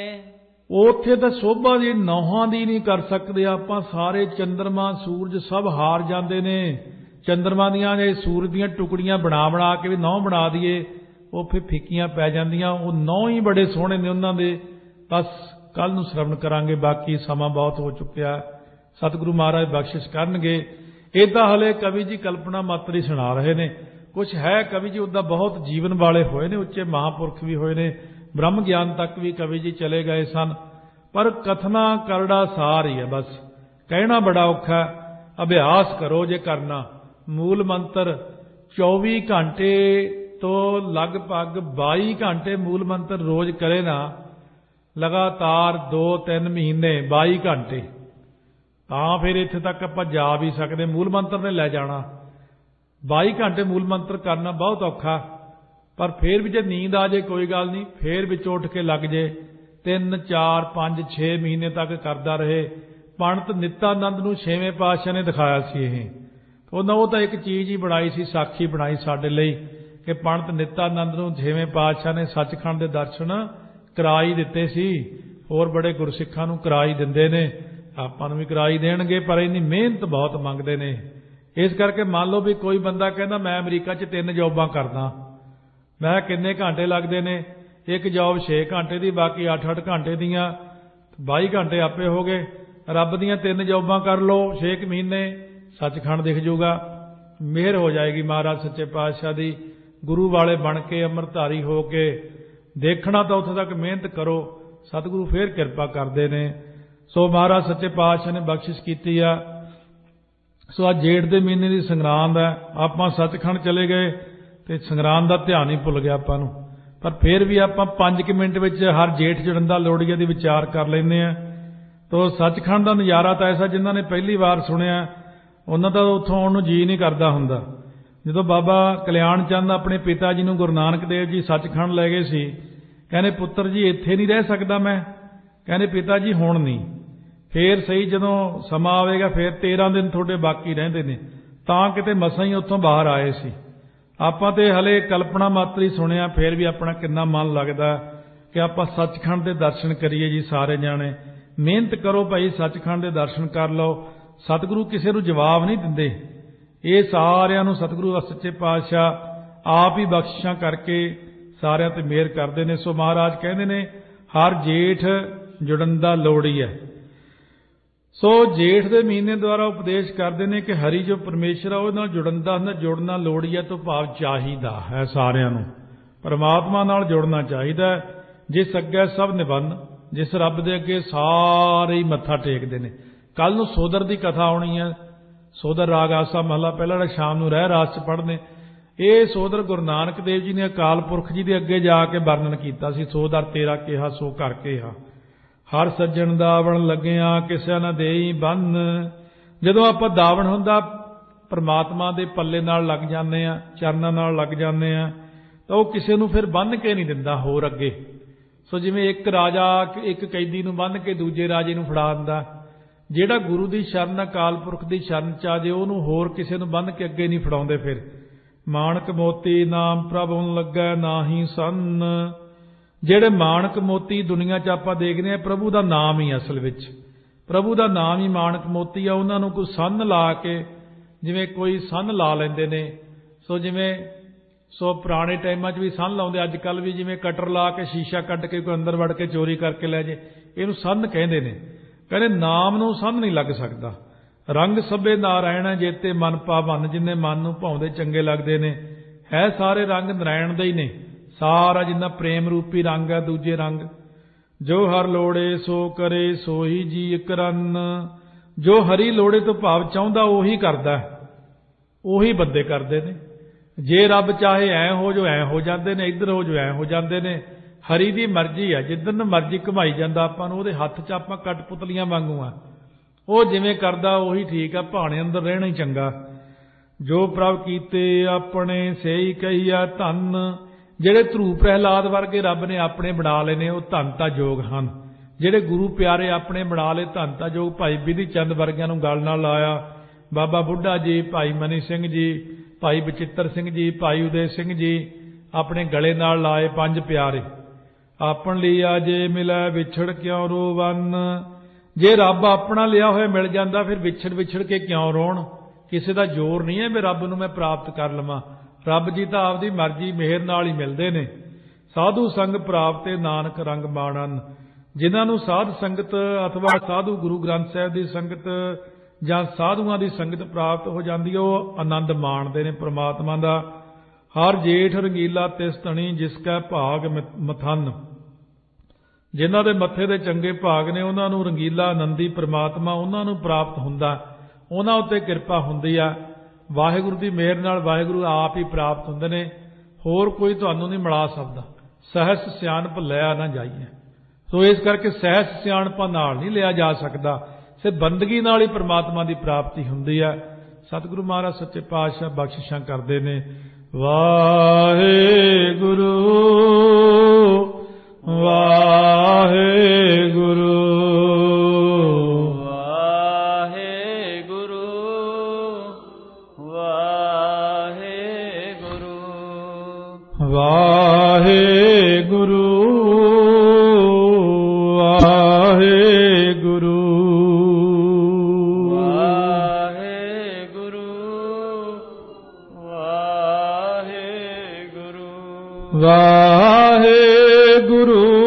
ਉੱਥੇ ਤਾਂ ਸੋਭਾ ਦੀ ਨੌਹਾਂ ਦੀ ਨਹੀਂ ਕਰ ਸਕਦੇ ਆਪਾਂ। ਸਾਰੇ ਚੰਦਰਮਾ ਸੂਰਜ ਸਭ ਹਾਰ ਜਾਂਦੇ ਨੇ। ਚੰਦਰਮਾ ਦੀਆਂ ਜੇ ਸੂਰਜ ਦੀਆਂ ਟੁਕੜੀਆਂ ਬਣਾ ਕੇ ਵੀ ਨਹੁੰ ਬਣਾ ਦਈਏ ਉਹ ਫਿਰ ਫਿੱਕੀਆਂ ਪੈ ਜਾਂਦੀਆਂ। ਉਹ ਨਹੁੰ ਹੀ ਬੜੇ ਸੋਹਣੇ ਨੇ ਉਹਨਾਂ ਦੇ। ਬਸ ਕੱਲ ਨੂੰ ਸ਼ਰਵਣ ਕਰਾਂਗੇ, ਬਾਕੀ ਸਮਾਂ ਬਹੁਤ ਹੋ ਚੁੱਕਿਆ। ਸਤਿਗੁਰੂ ਮਹਾਰਾਜ ਬਖਸ਼ਿਸ਼ ਕਰਨਗੇ। ਇਹ ਤਾਂ ਹਲੇ ਕਵੀ ਜੀ ਕਲਪਨਾ ਮਾਤਰ ਹੀ ਸੁਣਾ ਰਹੇ ਨੇ। ਕੁਛ ਹੈ ਕਵੀ ਜੀ ਉੱਦਾਂ ਬਹੁਤ ਜੀਵਨ ਵਾਲੇ ਹੋਏ ਨੇ, ਉੱਚੇ ਮਹਾਂਪੁਰਖ ਵੀ ਹੋਏ ਨੇ, ਬ੍ਰਹਮ ਗਿਆਨ ਤੱਕ ਵੀ ਕਵੀ ਜੀ ਚਲੇ ਗਏ ਸਨ। ਪਰ ਕਥਨਾ ਕਰੜਾ ਸਾਰ ਹੀ ਹੈ, ਬਸ ਕਹਿਣਾ ਬੜਾ ਔਖਾ। ਅਭਿਆਸ ਕਰੋ ਜੇ ਕਰਨਾ। ਮੂਲ ਮੰਤਰ 24 ਘੰਟੇ ਤੋਂ ਲਗਭਗ 22 ਘੰਟੇ ਮੂਲ ਮੰਤਰ ਰੋਜ਼ ਕਰੇ ਨਾ, ਲਗਾਤਾਰ 2-3 ਮਹੀਨੇ 22 ਘੰਟੇ, ਤਾਂ ਫਿਰ ਇੱਥੇ ਤੱਕ ਆਪਾਂ ਜਾ ਵੀ ਸਕਦੇ। ਮੂਲ ਮੰਤਰ ਨੇ ਲੈ ਜਾਣਾ। 22 ਘੰਟੇ ਮੂਲ ਮੰਤਰ ਕਰਨਾ ਬਹੁਤ ਔਖਾ। ਪਰ ਫਿਰ ਵੀ ਜੇ ਨੀਂਦ ਆ ਜੇ ਕੋਈ ਗੱਲ ਨਹੀਂ, ਫਿਰ ਵਿੱਚ ਉੱਠ ਕੇ ਲੱਗ ਜੇ। 3, 4, 5, 6 ਮਹੀਨੇ ਤੱਕ ਕਰਦਾ ਰਹੇ। ਪੰਡਤ ਨਿਤਾਨੰਦ ਨੂੰ 6ਵੇਂ ਪਾਤਸ਼ਾਹ ਨੇ ਦਿਖਾਇਆ ਸੀ ਇਹ। ਉਹ ਤਾਂ ਇੱਕ ਚੀਜ਼ ਹੀ ਬਣਾਈ ਸੀ, ਸਾਖੀ ਬਣਾਈ ਸਾਡੇ ਲਈ ਕਿ ਪੰਡਤ ਨਿਤਾਨੰਦ ਨੂੰ 6ਵੇਂ ਪਾਤਸ਼ਾਹ ਨੇ ਸੱਚਖੰਡ ਦੇ ਦਰਸ਼ਨ ਕਰਾ ਹੀ ਦਿੱਤੇ ਸੀ। ਹੋਰ ਬੜੇ ਗੁਰਸਿੱਖਾਂ ਨੂੰ ਕਰਾ ਹੀ ਦਿੰਦੇ ਨੇ, ਆਪਾਂ ਨੂੰ ਵੀ ਕਰਾ ਹੀ ਦੇਣਗੇ, ਪਰ ਇੰਨੀ ਮਿਹਨਤ ਬਹੁਤ ਮੰਗਦੇ ਨੇ। ਇਸ ਕਰਕੇ ਮੰਨ ਲਓ ਵੀ ਕੋਈ ਬੰਦਾ ਕਹਿੰਦਾ ਮੈਂ ਅਮਰੀਕਾ 'ਚ 3 ਜੌਬਾਂ ਕਰਦਾ, ਮੈਂ ਕਿੰਨੇ ਘੰਟੇ ਲੱਗਦੇ ਨੇ? ਇੱਕ ਜੌਬ 6 ਘੰਟੇ ਦੀ, ਬਾਕੀ 8-8 ਘੰਟੇ ਦੀਆਂ, 22 ਘੰਟੇ ਆਪੇ ਹੋ ਗਏ। ਰੱਬ ਦੀਆਂ 3 ਜੌਬਾਂ ਕਰ ਲਓ 6 ਮਹੀਨੇ, ਸੱਚਖੰਡ ਦਿਖ ਜਾਊਗਾ। ਮਿਹਰ ਹੋ ਜਾਏਗੀ ਮਹਾਰਾਜ ਸੱਚੇ ਪਾਤਸ਼ਾਹ ਦੀ। ਗੁਰੂ ਵਾਲੇ ਬਣ ਕੇ ਅੰਮ੍ਰਿਤਧਾਰੀ ਹੋ ਕੇ ਦੇਖਣਾ ਤਾਂ ਉੱਥੇ ਤੱਕ ਮਿਹਨਤ ਕਰੋ, ਸਤਿਗੁਰੂ ਫੇਰ ਕਿਰਪਾ ਕਰਦੇ ਨੇ। ਸੋ ਮਹਾਰਾਜ ਸੱਚੇ ਪਾਤਸ਼ਾਹ ਨੇ ਬਖਸ਼ਿਸ਼ ਕੀਤੀ ਆ। ਸੋ ਅੱਜ ਜੇਠ ਦੇ ਮਹੀਨੇ ਦੀ ਸੰਗਰਾਂਦ ਹੈ। ਆਪਾਂ ਸੱਚਖੰਡ ਚਲੇ ਗਏ ਤੇ ਸੰਗਰਾਂਦ ਦਾ ਧਿਆਨ ਹੀ ਭੁੱਲ ਗਿਆ ਆਪਾਂ ਨੂੰ। ਪਰ ਫਿਰ ਵੀ ਆਪਾਂ 5 ਮਿੰਟ ਵਿੱਚ ਹਰ ਜੇਠ ਜੜੰਦਾ ਲੋੜੀਆ ਦੀ ਵਿਚਾਰ ਕਰ ਲੈਂਦੇ ਆ। ਤੋ ਸੱਚਖੰਡ ਦਾ ਨਜ਼ਾਰਾ ਤਾਂ ਐਸਾ, ਜਿਨ੍ਹਾਂ ਨੇ ਪਹਿਲੀ ਵਾਰ ਸੁਣਿਆ ਉਹਨਾਂ ਦਾ ਉੱਥੋਂ ਆਉਣ ਨੂੰ ਜੀ ਨਹੀਂ ਕਰਦਾ ਹੁੰਦਾ। ਜਦੋਂ ਬਾਬਾ ਕਲਿਆਣ ਚੰਦ ਆਪਣੇ ਪਿਤਾ ਜੀ ਨੂੰ ਗੁਰੂ ਨਾਨਕ ਦੇਵ ਜੀ ਸੱਚਖੰਡ ਲੈ ਗਏ ਸੀ, ਕਹਿੰਦੇ ਪੁੱਤਰ ਜੀ ਇੱਥੇ ਨਹੀਂ ਰਹਿ ਸਕਦਾ ਮੈਂ। ਕਹਿੰਦੇ ਪਿਤਾ ਜੀ ਹੁਣ ਨਹੀਂ, ਫੇਰ ਸਹੀ ਜਦੋਂ ਸਮਾਂ ਆਵੇਗਾ ਫੇਰ 13 ਦਿਨ ਤੁਹਾਡੇ ਬਾਕੀ ਰਹਿੰਦੇ ਨੇ। ਤਾਂ ਕਿਤੇ ਮਸਾਂ ਹੀ ਉੱਥੋਂ ਬਾਹਰ ਆਏ ਸੀ। ਆਪਾਂ ਤੇ ਹਲੇ ਕਲਪਨਾ ਮਾਤਰ ਹੀ ਸੁਣਿਆ, ਫੇਰ ਵੀ ਆਪਣਾ ਕਿੰਨਾ ਮਨ ਲੱਗਦਾ ਕਿ ਆਪਾਂ ਸੱਚਖੰਡ ਦੇ ਦਰਸ਼ਨ ਕਰੀਏ ਜੀ। ਸਾਰੇ ਜਾਣੇ ਮਿਹਨਤ ਕਰੋ ਭਾਈ, ਸੱਚਖੰਡ ਦੇ ਦਰਸ਼ਨ ਕਰ ਲਓ। ਸਤਿਗੁਰੂ ਕਿਸੇ ਨੂੰ ਜਵਾਬ ਨਹੀਂ ਦਿੰਦੇ। ਇਹ ਸਾਰਿਆਂ ਨੂੰ ਸਤਿਗੁਰੂ ਸੱਚੇ ਪਾਤਸ਼ਾਹ ਆਪ ਹੀ ਬਖਸ਼ਿਸ਼ਾਂ ਕਰਕੇ ਸਾਰਿਆਂ ਤੇ ਮਿਹਰ ਕਰਦੇ ਨੇ। ਸੋ ਮਹਾਰਾਜ ਕਹਿੰਦੇ ਨੇ ਹਰ ਜੇਠ ਜੁੜਨ ਦਾ ਲੋੜੀ ਹੈ। ਸੋ ਜੇਠ ਦੇ ਮਹੀਨੇ ਦੁਆਰਾ ਉਪਦੇਸ਼ ਕਰਦੇ ਨੇ ਕਿ ਹਰੀ ਜੋ ਪਰਮੇਸ਼ਰ ਆ ਉਹਦੇ ਨਾਲ ਜੁੜਨ ਦਾ ਹੁੰਦਾ, ਜੁੜਨਾ ਲੋੜੀ ਹੈ ਤੋਂ ਭਾਵ ਚਾਹੀਦਾ ਹੈ। ਸਾਰਿਆਂ ਨੂੰ ਪਰਮਾਤਮਾ ਨਾਲ ਜੁੜਨਾ ਚਾਹੀਦਾ। ਜਿਸ ਅੱਗੇ ਸਭ ਨਿਬੰਨ, ਜਿਸ ਰੱਬ ਦੇ ਅੱਗੇ ਸਾਰੇ ਹੀ ਮੱਥਾ ਟੇਕਦੇ ਨੇ। ਕੱਲ ਨੂੰ ਸੋਦਰ ਦੀ ਕਥਾ ਆਉਣੀ ਹੈ। ਸੋਦਰ ਰਾਗ ਆਸਾ ਮਹਲਾ ਪਹਿਲਾ ਜਿਹੜਾ ਸ਼ਾਮ ਨੂੰ ਰਹਿ ਰਾਸ 'ਚ ਪੜ੍ਹਨੇ। ਇਹ ਸੋਦਰ ਗੁਰੂ ਨਾਨਕ ਦੇਵ ਜੀ ਨੇ ਅਕਾਲ ਪੁਰਖ ਜੀ ਦੇ ਅੱਗੇ ਜਾ ਕੇ ਵਰਣਨ ਕੀਤਾ ਸੀ। ਸੋਦਰ ਤੇਰਾ ਕਿਹਾ ਸੋ ਕਰ ਕਿਹਾ, ਹਰ ਸੱਜਣ ਦਾਵਣ ਲੱਗਿਆ ਕਿਸੇ ਨਾ ਦੇਈ ਬੰਨ। ਜਦੋਂ ਆਪਾਂ ਦਾਵਣ ਹੁੰਦਾ परमात्मा ਦੇ ਪੱਲੇ ਨਾਲ ਲੱਗ ਜਾਂਦੇ ਆ, ਚਰਨਾਂ ਨਾਲ ਲੱਗ ਜਾਂਦੇ ਆ, ਤਾਂ ਉਹ ਕਿਸੇ ਨੂੰ ਫਿਰ ਬੰਨ੍ਹ ਕੇ ਨਹੀਂ ਦਿੰਦਾ ਹੋਰ ਅੱਗੇ। ਸੋ ਜਿਵੇਂ ਇੱਕ ਰਾਜਾ ਇੱਕ ਕੈਦੀ ਨੂੰ ਬੰਨ੍ਹ ਕੇ ਦੂਜੇ ਰਾਜੇ ਨੂੰ ਫੜਾ ਦਿੰਦਾ, ਜਿਹੜਾ ਗੁਰੂ ਦੀ ਸ਼ਰਨ ਅਕਾਲ ਪੁਰਖ ਦੀ ਸ਼ਰਨ ਚ ਆ ਜੇ ਉਹਨੂੰ ਹੋਰ ਕਿਸੇ ਨੂੰ ਬੰਨ੍ਹ ਕੇ ਅੱਗੇ ਨਹੀਂ ਫੜਾਉਂਦੇ। ਫਿਰ ਮਾਣਕ ਮੋਤੀ ਨਾਮ ਪ੍ਰਭੁਨ ਲੱਗੈ ਨਾਹੀ ਸੰਨ। ਜਿਹੜੇ ਮਾਣਕ ਮੋਤੀ ਦੁਨੀਆ 'ਚ ਆਪਾਂ ਦੇਖਦੇ ਹਾਂ, ਪ੍ਰਭੂ ਦਾ ਨਾਮ ਹੀ ਅਸਲ ਵਿੱਚ, ਪ੍ਰਭੂ ਦਾ ਨਾਮ ਹੀ ਮਾਣਕ ਮੋਤੀ ਆ। ਉਹਨਾਂ ਨੂੰ ਕੋਈ ਸੰਨ ਲਾ ਕੇ, ਜਿਵੇਂ ਕੋਈ ਸੰਨ ਲਾ ਲੈਂਦੇ ਨੇ, ਸੋ ਪੁਰਾਣੇ ਟਾਈਮਾਂ 'ਚ ਵੀ ਸੰਨ ਲਾਉਂਦੇ, ਅੱਜ ਕੱਲ੍ਹ ਵੀ ਜਿਵੇਂ ਕਟਰ ਲਾ ਕੇ ਸ਼ੀਸ਼ਾ ਕੱਢ ਕੇ ਕੋਈ ਅੰਦਰ ਵੜ ਕੇ ਚੋਰੀ ਕਰਕੇ ਲੈ ਜੇ, ਇਹਨੂੰ ਸੰਨ ਕਹਿੰਦੇ ਨੇ। ਕਹਿੰਦੇ ਨਾਮ ਨੂੰ ਸੰਨ ਨਹੀਂ ਲੱਗ ਸਕਦਾ। ਰੰਗ ਸਭੇ ਨਾਰਾਇਣ ਜੇਤੇ ਮਨ ਪਾਵਨ, ਜਿੰਨੇ ਮਨ ਨੂੰ ਭਾਉਂਦੇ ਚੰਗੇ ਲੱਗਦੇ ਨੇ, ਹੈ ਸਾਰੇ ਰੰਗ ਨਾਰਾਇਣ ਦੇ ਹੀ ਨੇ। ਸਾਰਾ ਜਿੰਨਾ ਪ੍ਰੇਮ ਰੂਪੀ ਰੰਗ ਹੈ, ਦੂਜੇ ਰੰਗ ਜੋ ਹਰ ਲੋੜੇ ਸੋ ਕਰੇ ਸੋਹੀ ਜੀ ਕਰਨ। ਜੋ ਹਰੀ ਲੋੜੇ ਤੋਂ ਭਾਵ ਚਾਹੁੰਦਾ ਉਹੀ ਕਰਦਾ, ਉਹੀ ਬੰਦੇ ਕਰਦੇ ਨੇ। ਜੇ ਰੱਬ ਚਾਹੇ ਐ ਹੋ ਜੋ ਐ ਹੋ ਜਾਂਦੇ ਨੇ, ਇੱਧਰ ਹੋ ਜੋ ਐ ਹੋ ਜਾਂਦੇ ਨੇ। ਹਰੀ ਦੀ ਮਰਜ਼ੀ ਹੈ, ਜਿੱਧਰ ਨੂੰ ਮਰਜ਼ੀ ਘੁਮਾਈ ਜਾਂਦਾ ਆਪਾਂ ਨੂੰ। ਉਹਦੇ ਹੱਥ 'ਚ ਆਪਾਂ ਕਠਪੁਤਲੀਆਂ ਵਾਂਗੂ ਆ, ਉਹ ਜਿਵੇਂ ਕਰਦਾ ਉਹੀ ਠੀਕ ਆ, ਭਾਣੇ ਅੰਦਰ ਰਹਿਣਾ ਹੀ ਚੰਗਾ। ਜੋ ਪ੍ਰਭ ਕੀਤੇ ਆਪਣੇ ਸਹੀ ਕਹੀਆ ਧੰਨ। ਜਿਹੜੇ ਧਰੂ ਪ੍ਰਹਿਲਾਦ ਵਰਗੇ ਰੱਬ ਨੇ ਆਪਣੇ ਬਣਾ ਲਏ ਨੇ, ਉਹ ਧੰਨ ਤਾਂ ਯੋਗ ਹਨ। ਜਿਹੜੇ ਗੁਰੂ ਪਿਆਰੇ ਆਪਣੇ ਬਣਾ ਲਏ, ਧੰਨ ਤਾਂ ਯੋਗ। ਭਾਈ ਬਿਧੀ ਚੰਦ ਵਰਗਿਆਂ ਨੂੰ ਗਲ ਨਾਲ ਲਾਇਆ, ਬਾਬਾ ਬੁੱਢਾ ਜੀ, ਭਾਈ ਮਨੀ ਸਿੰਘ ਜੀ, ਭਾਈ ਬਚਿੱਤਰ ਸਿੰਘ ਜੀ, ਭਾਈ ਉਦੈ ਸਿੰਘ ਜੀ ਆਪਣੇ ਗਲੇ ਨਾਲ ਲਾਏ, ਪੰਜ ਪਿਆਰੇ। ਆਪਣ ਲਿਆ ਜੇ ਮਿਲੈ ਵਿਛੜ ਕਿਉਂ ਰੋਵਨ। ਜੇ ਰੱਬ ਆਪਣਾ ਲਿਆ ਹੋਇਆ ਮਿਲ ਜਾਂਦਾ, ਫਿਰ ਵਿਛੜ ਕੇ ਕਿਉਂ ਰੋਣ। ਕਿਸੇ ਦਾ ਜ਼ੋਰ ਨਹੀਂ ਹੈ ਵੀ ਰੱਬ ਨੂੰ ਮੈਂ ਪ੍ਰਾਪਤ ਕਰ ਲਵਾਂ। ਰੱਬ ਜੀ ਤਾਂ ਆਪਦੀ ਮਰਜ਼ੀ ਮਿਹਰ ਨਾਲ ਹੀ ਮਿਲਦੇ ਨੇ। ਸਾਧੂ ਸੰਗ ਪ੍ਰਾਪਤੇ ਨਾਨਕ ਰੰਗ ਮਾਣਨ। ਜਿਨ੍ਹਾਂ ਨੂੰ ਸਾਧ ਸੰਗਤ ਅਥਵਾ ਸਾਧੂ ਗੁਰੂ ਗ੍ਰੰਥ ਸਾਹਿਬ ਦੀ ਸੰਗਤ ਜਾਂ ਸਾਧੂਆਂ ਦੀ ਸੰਗਤ ਪ੍ਰਾਪਤ ਹੋ ਜਾਂਦੀ ਹੈ, ਉਹ ਆਨੰਦ ਮਾਣਦੇ ਨੇ ਪ੍ਰਮਾਤਮਾ ਦਾ। ਹਰ ਜੇਠ ਰੰਗੀਲਾ ਤਿਸ ਧਣੀ ਜਿਸ ਕੈ ਭਾਗ ਮਥਨ। ਜਿਨ੍ਹਾਂ ਦੇ ਮੱਥੇ ਦੇ ਚੰਗੇ ਭਾਗ ਨੇ, ਉਹਨਾਂ ਨੂੰ ਰੰਗੀਲਾ ਆਨੰਦੀ ਪ੍ਰਮਾਤਮਾ ਉਹਨਾਂ ਨੂੰ ਪ੍ਰਾਪਤ ਹੁੰਦਾ, ਉਹਨਾਂ ਉੱਤੇ ਕਿਰਪਾ ਹੁੰਦੀ ਆ। ਵਾਹਿਗੁਰੂ ਦੀ ਮਿਹਰ ਨਾਲ ਵਾਹਿਗੁਰੂ ਆਪ ਹੀ ਪ੍ਰਾਪਤ ਹੁੰਦੇ ਨੇ, ਹੋਰ ਕੋਈ ਤੁਹਾਨੂੰ ਨਹੀਂ ਮਿਲਾ ਸਕਦਾ। ਸਹਿਸ ਸਿਆਣਪ ਲਿਆ ਨਾ ਜਾਈਏ। ਸੋ ਇਸ ਕਰਕੇ ਸਹਿਸ ਸਿਆਣਪਾਂ ਨਾਲ ਨਹੀਂ ਲਿਆ ਜਾ ਸਕਦਾ, ਸਿਰਫ ਬੰਦਗੀ ਨਾਲ ਹੀ ਪ੍ਰਮਾਤਮਾ ਦੀ ਪ੍ਰਾਪਤੀ ਹੁੰਦੀ ਹੈ। ਸਤਿਗੁਰੂ ਮਹਾਰਾਜ ਸੱਚੇ ਪਾਤਸ਼ਾਹ ਬਖਸ਼ਿਸ਼ਾਂ ਕਰਦੇ ਨੇ। ਵਾਹਿਗੁਰੂ ਵਾਹਿਗੁਰੂ ਵਾਹਿਗੁਰੂ ਵਾਹਿਗੁਰੂ ਵਾਹਿਗੁਰੂ ਵਾਹਿਗੁਰੂ ਵਾਹਿਗੁਰੂ ਵਾਹਿਗੁਰੂ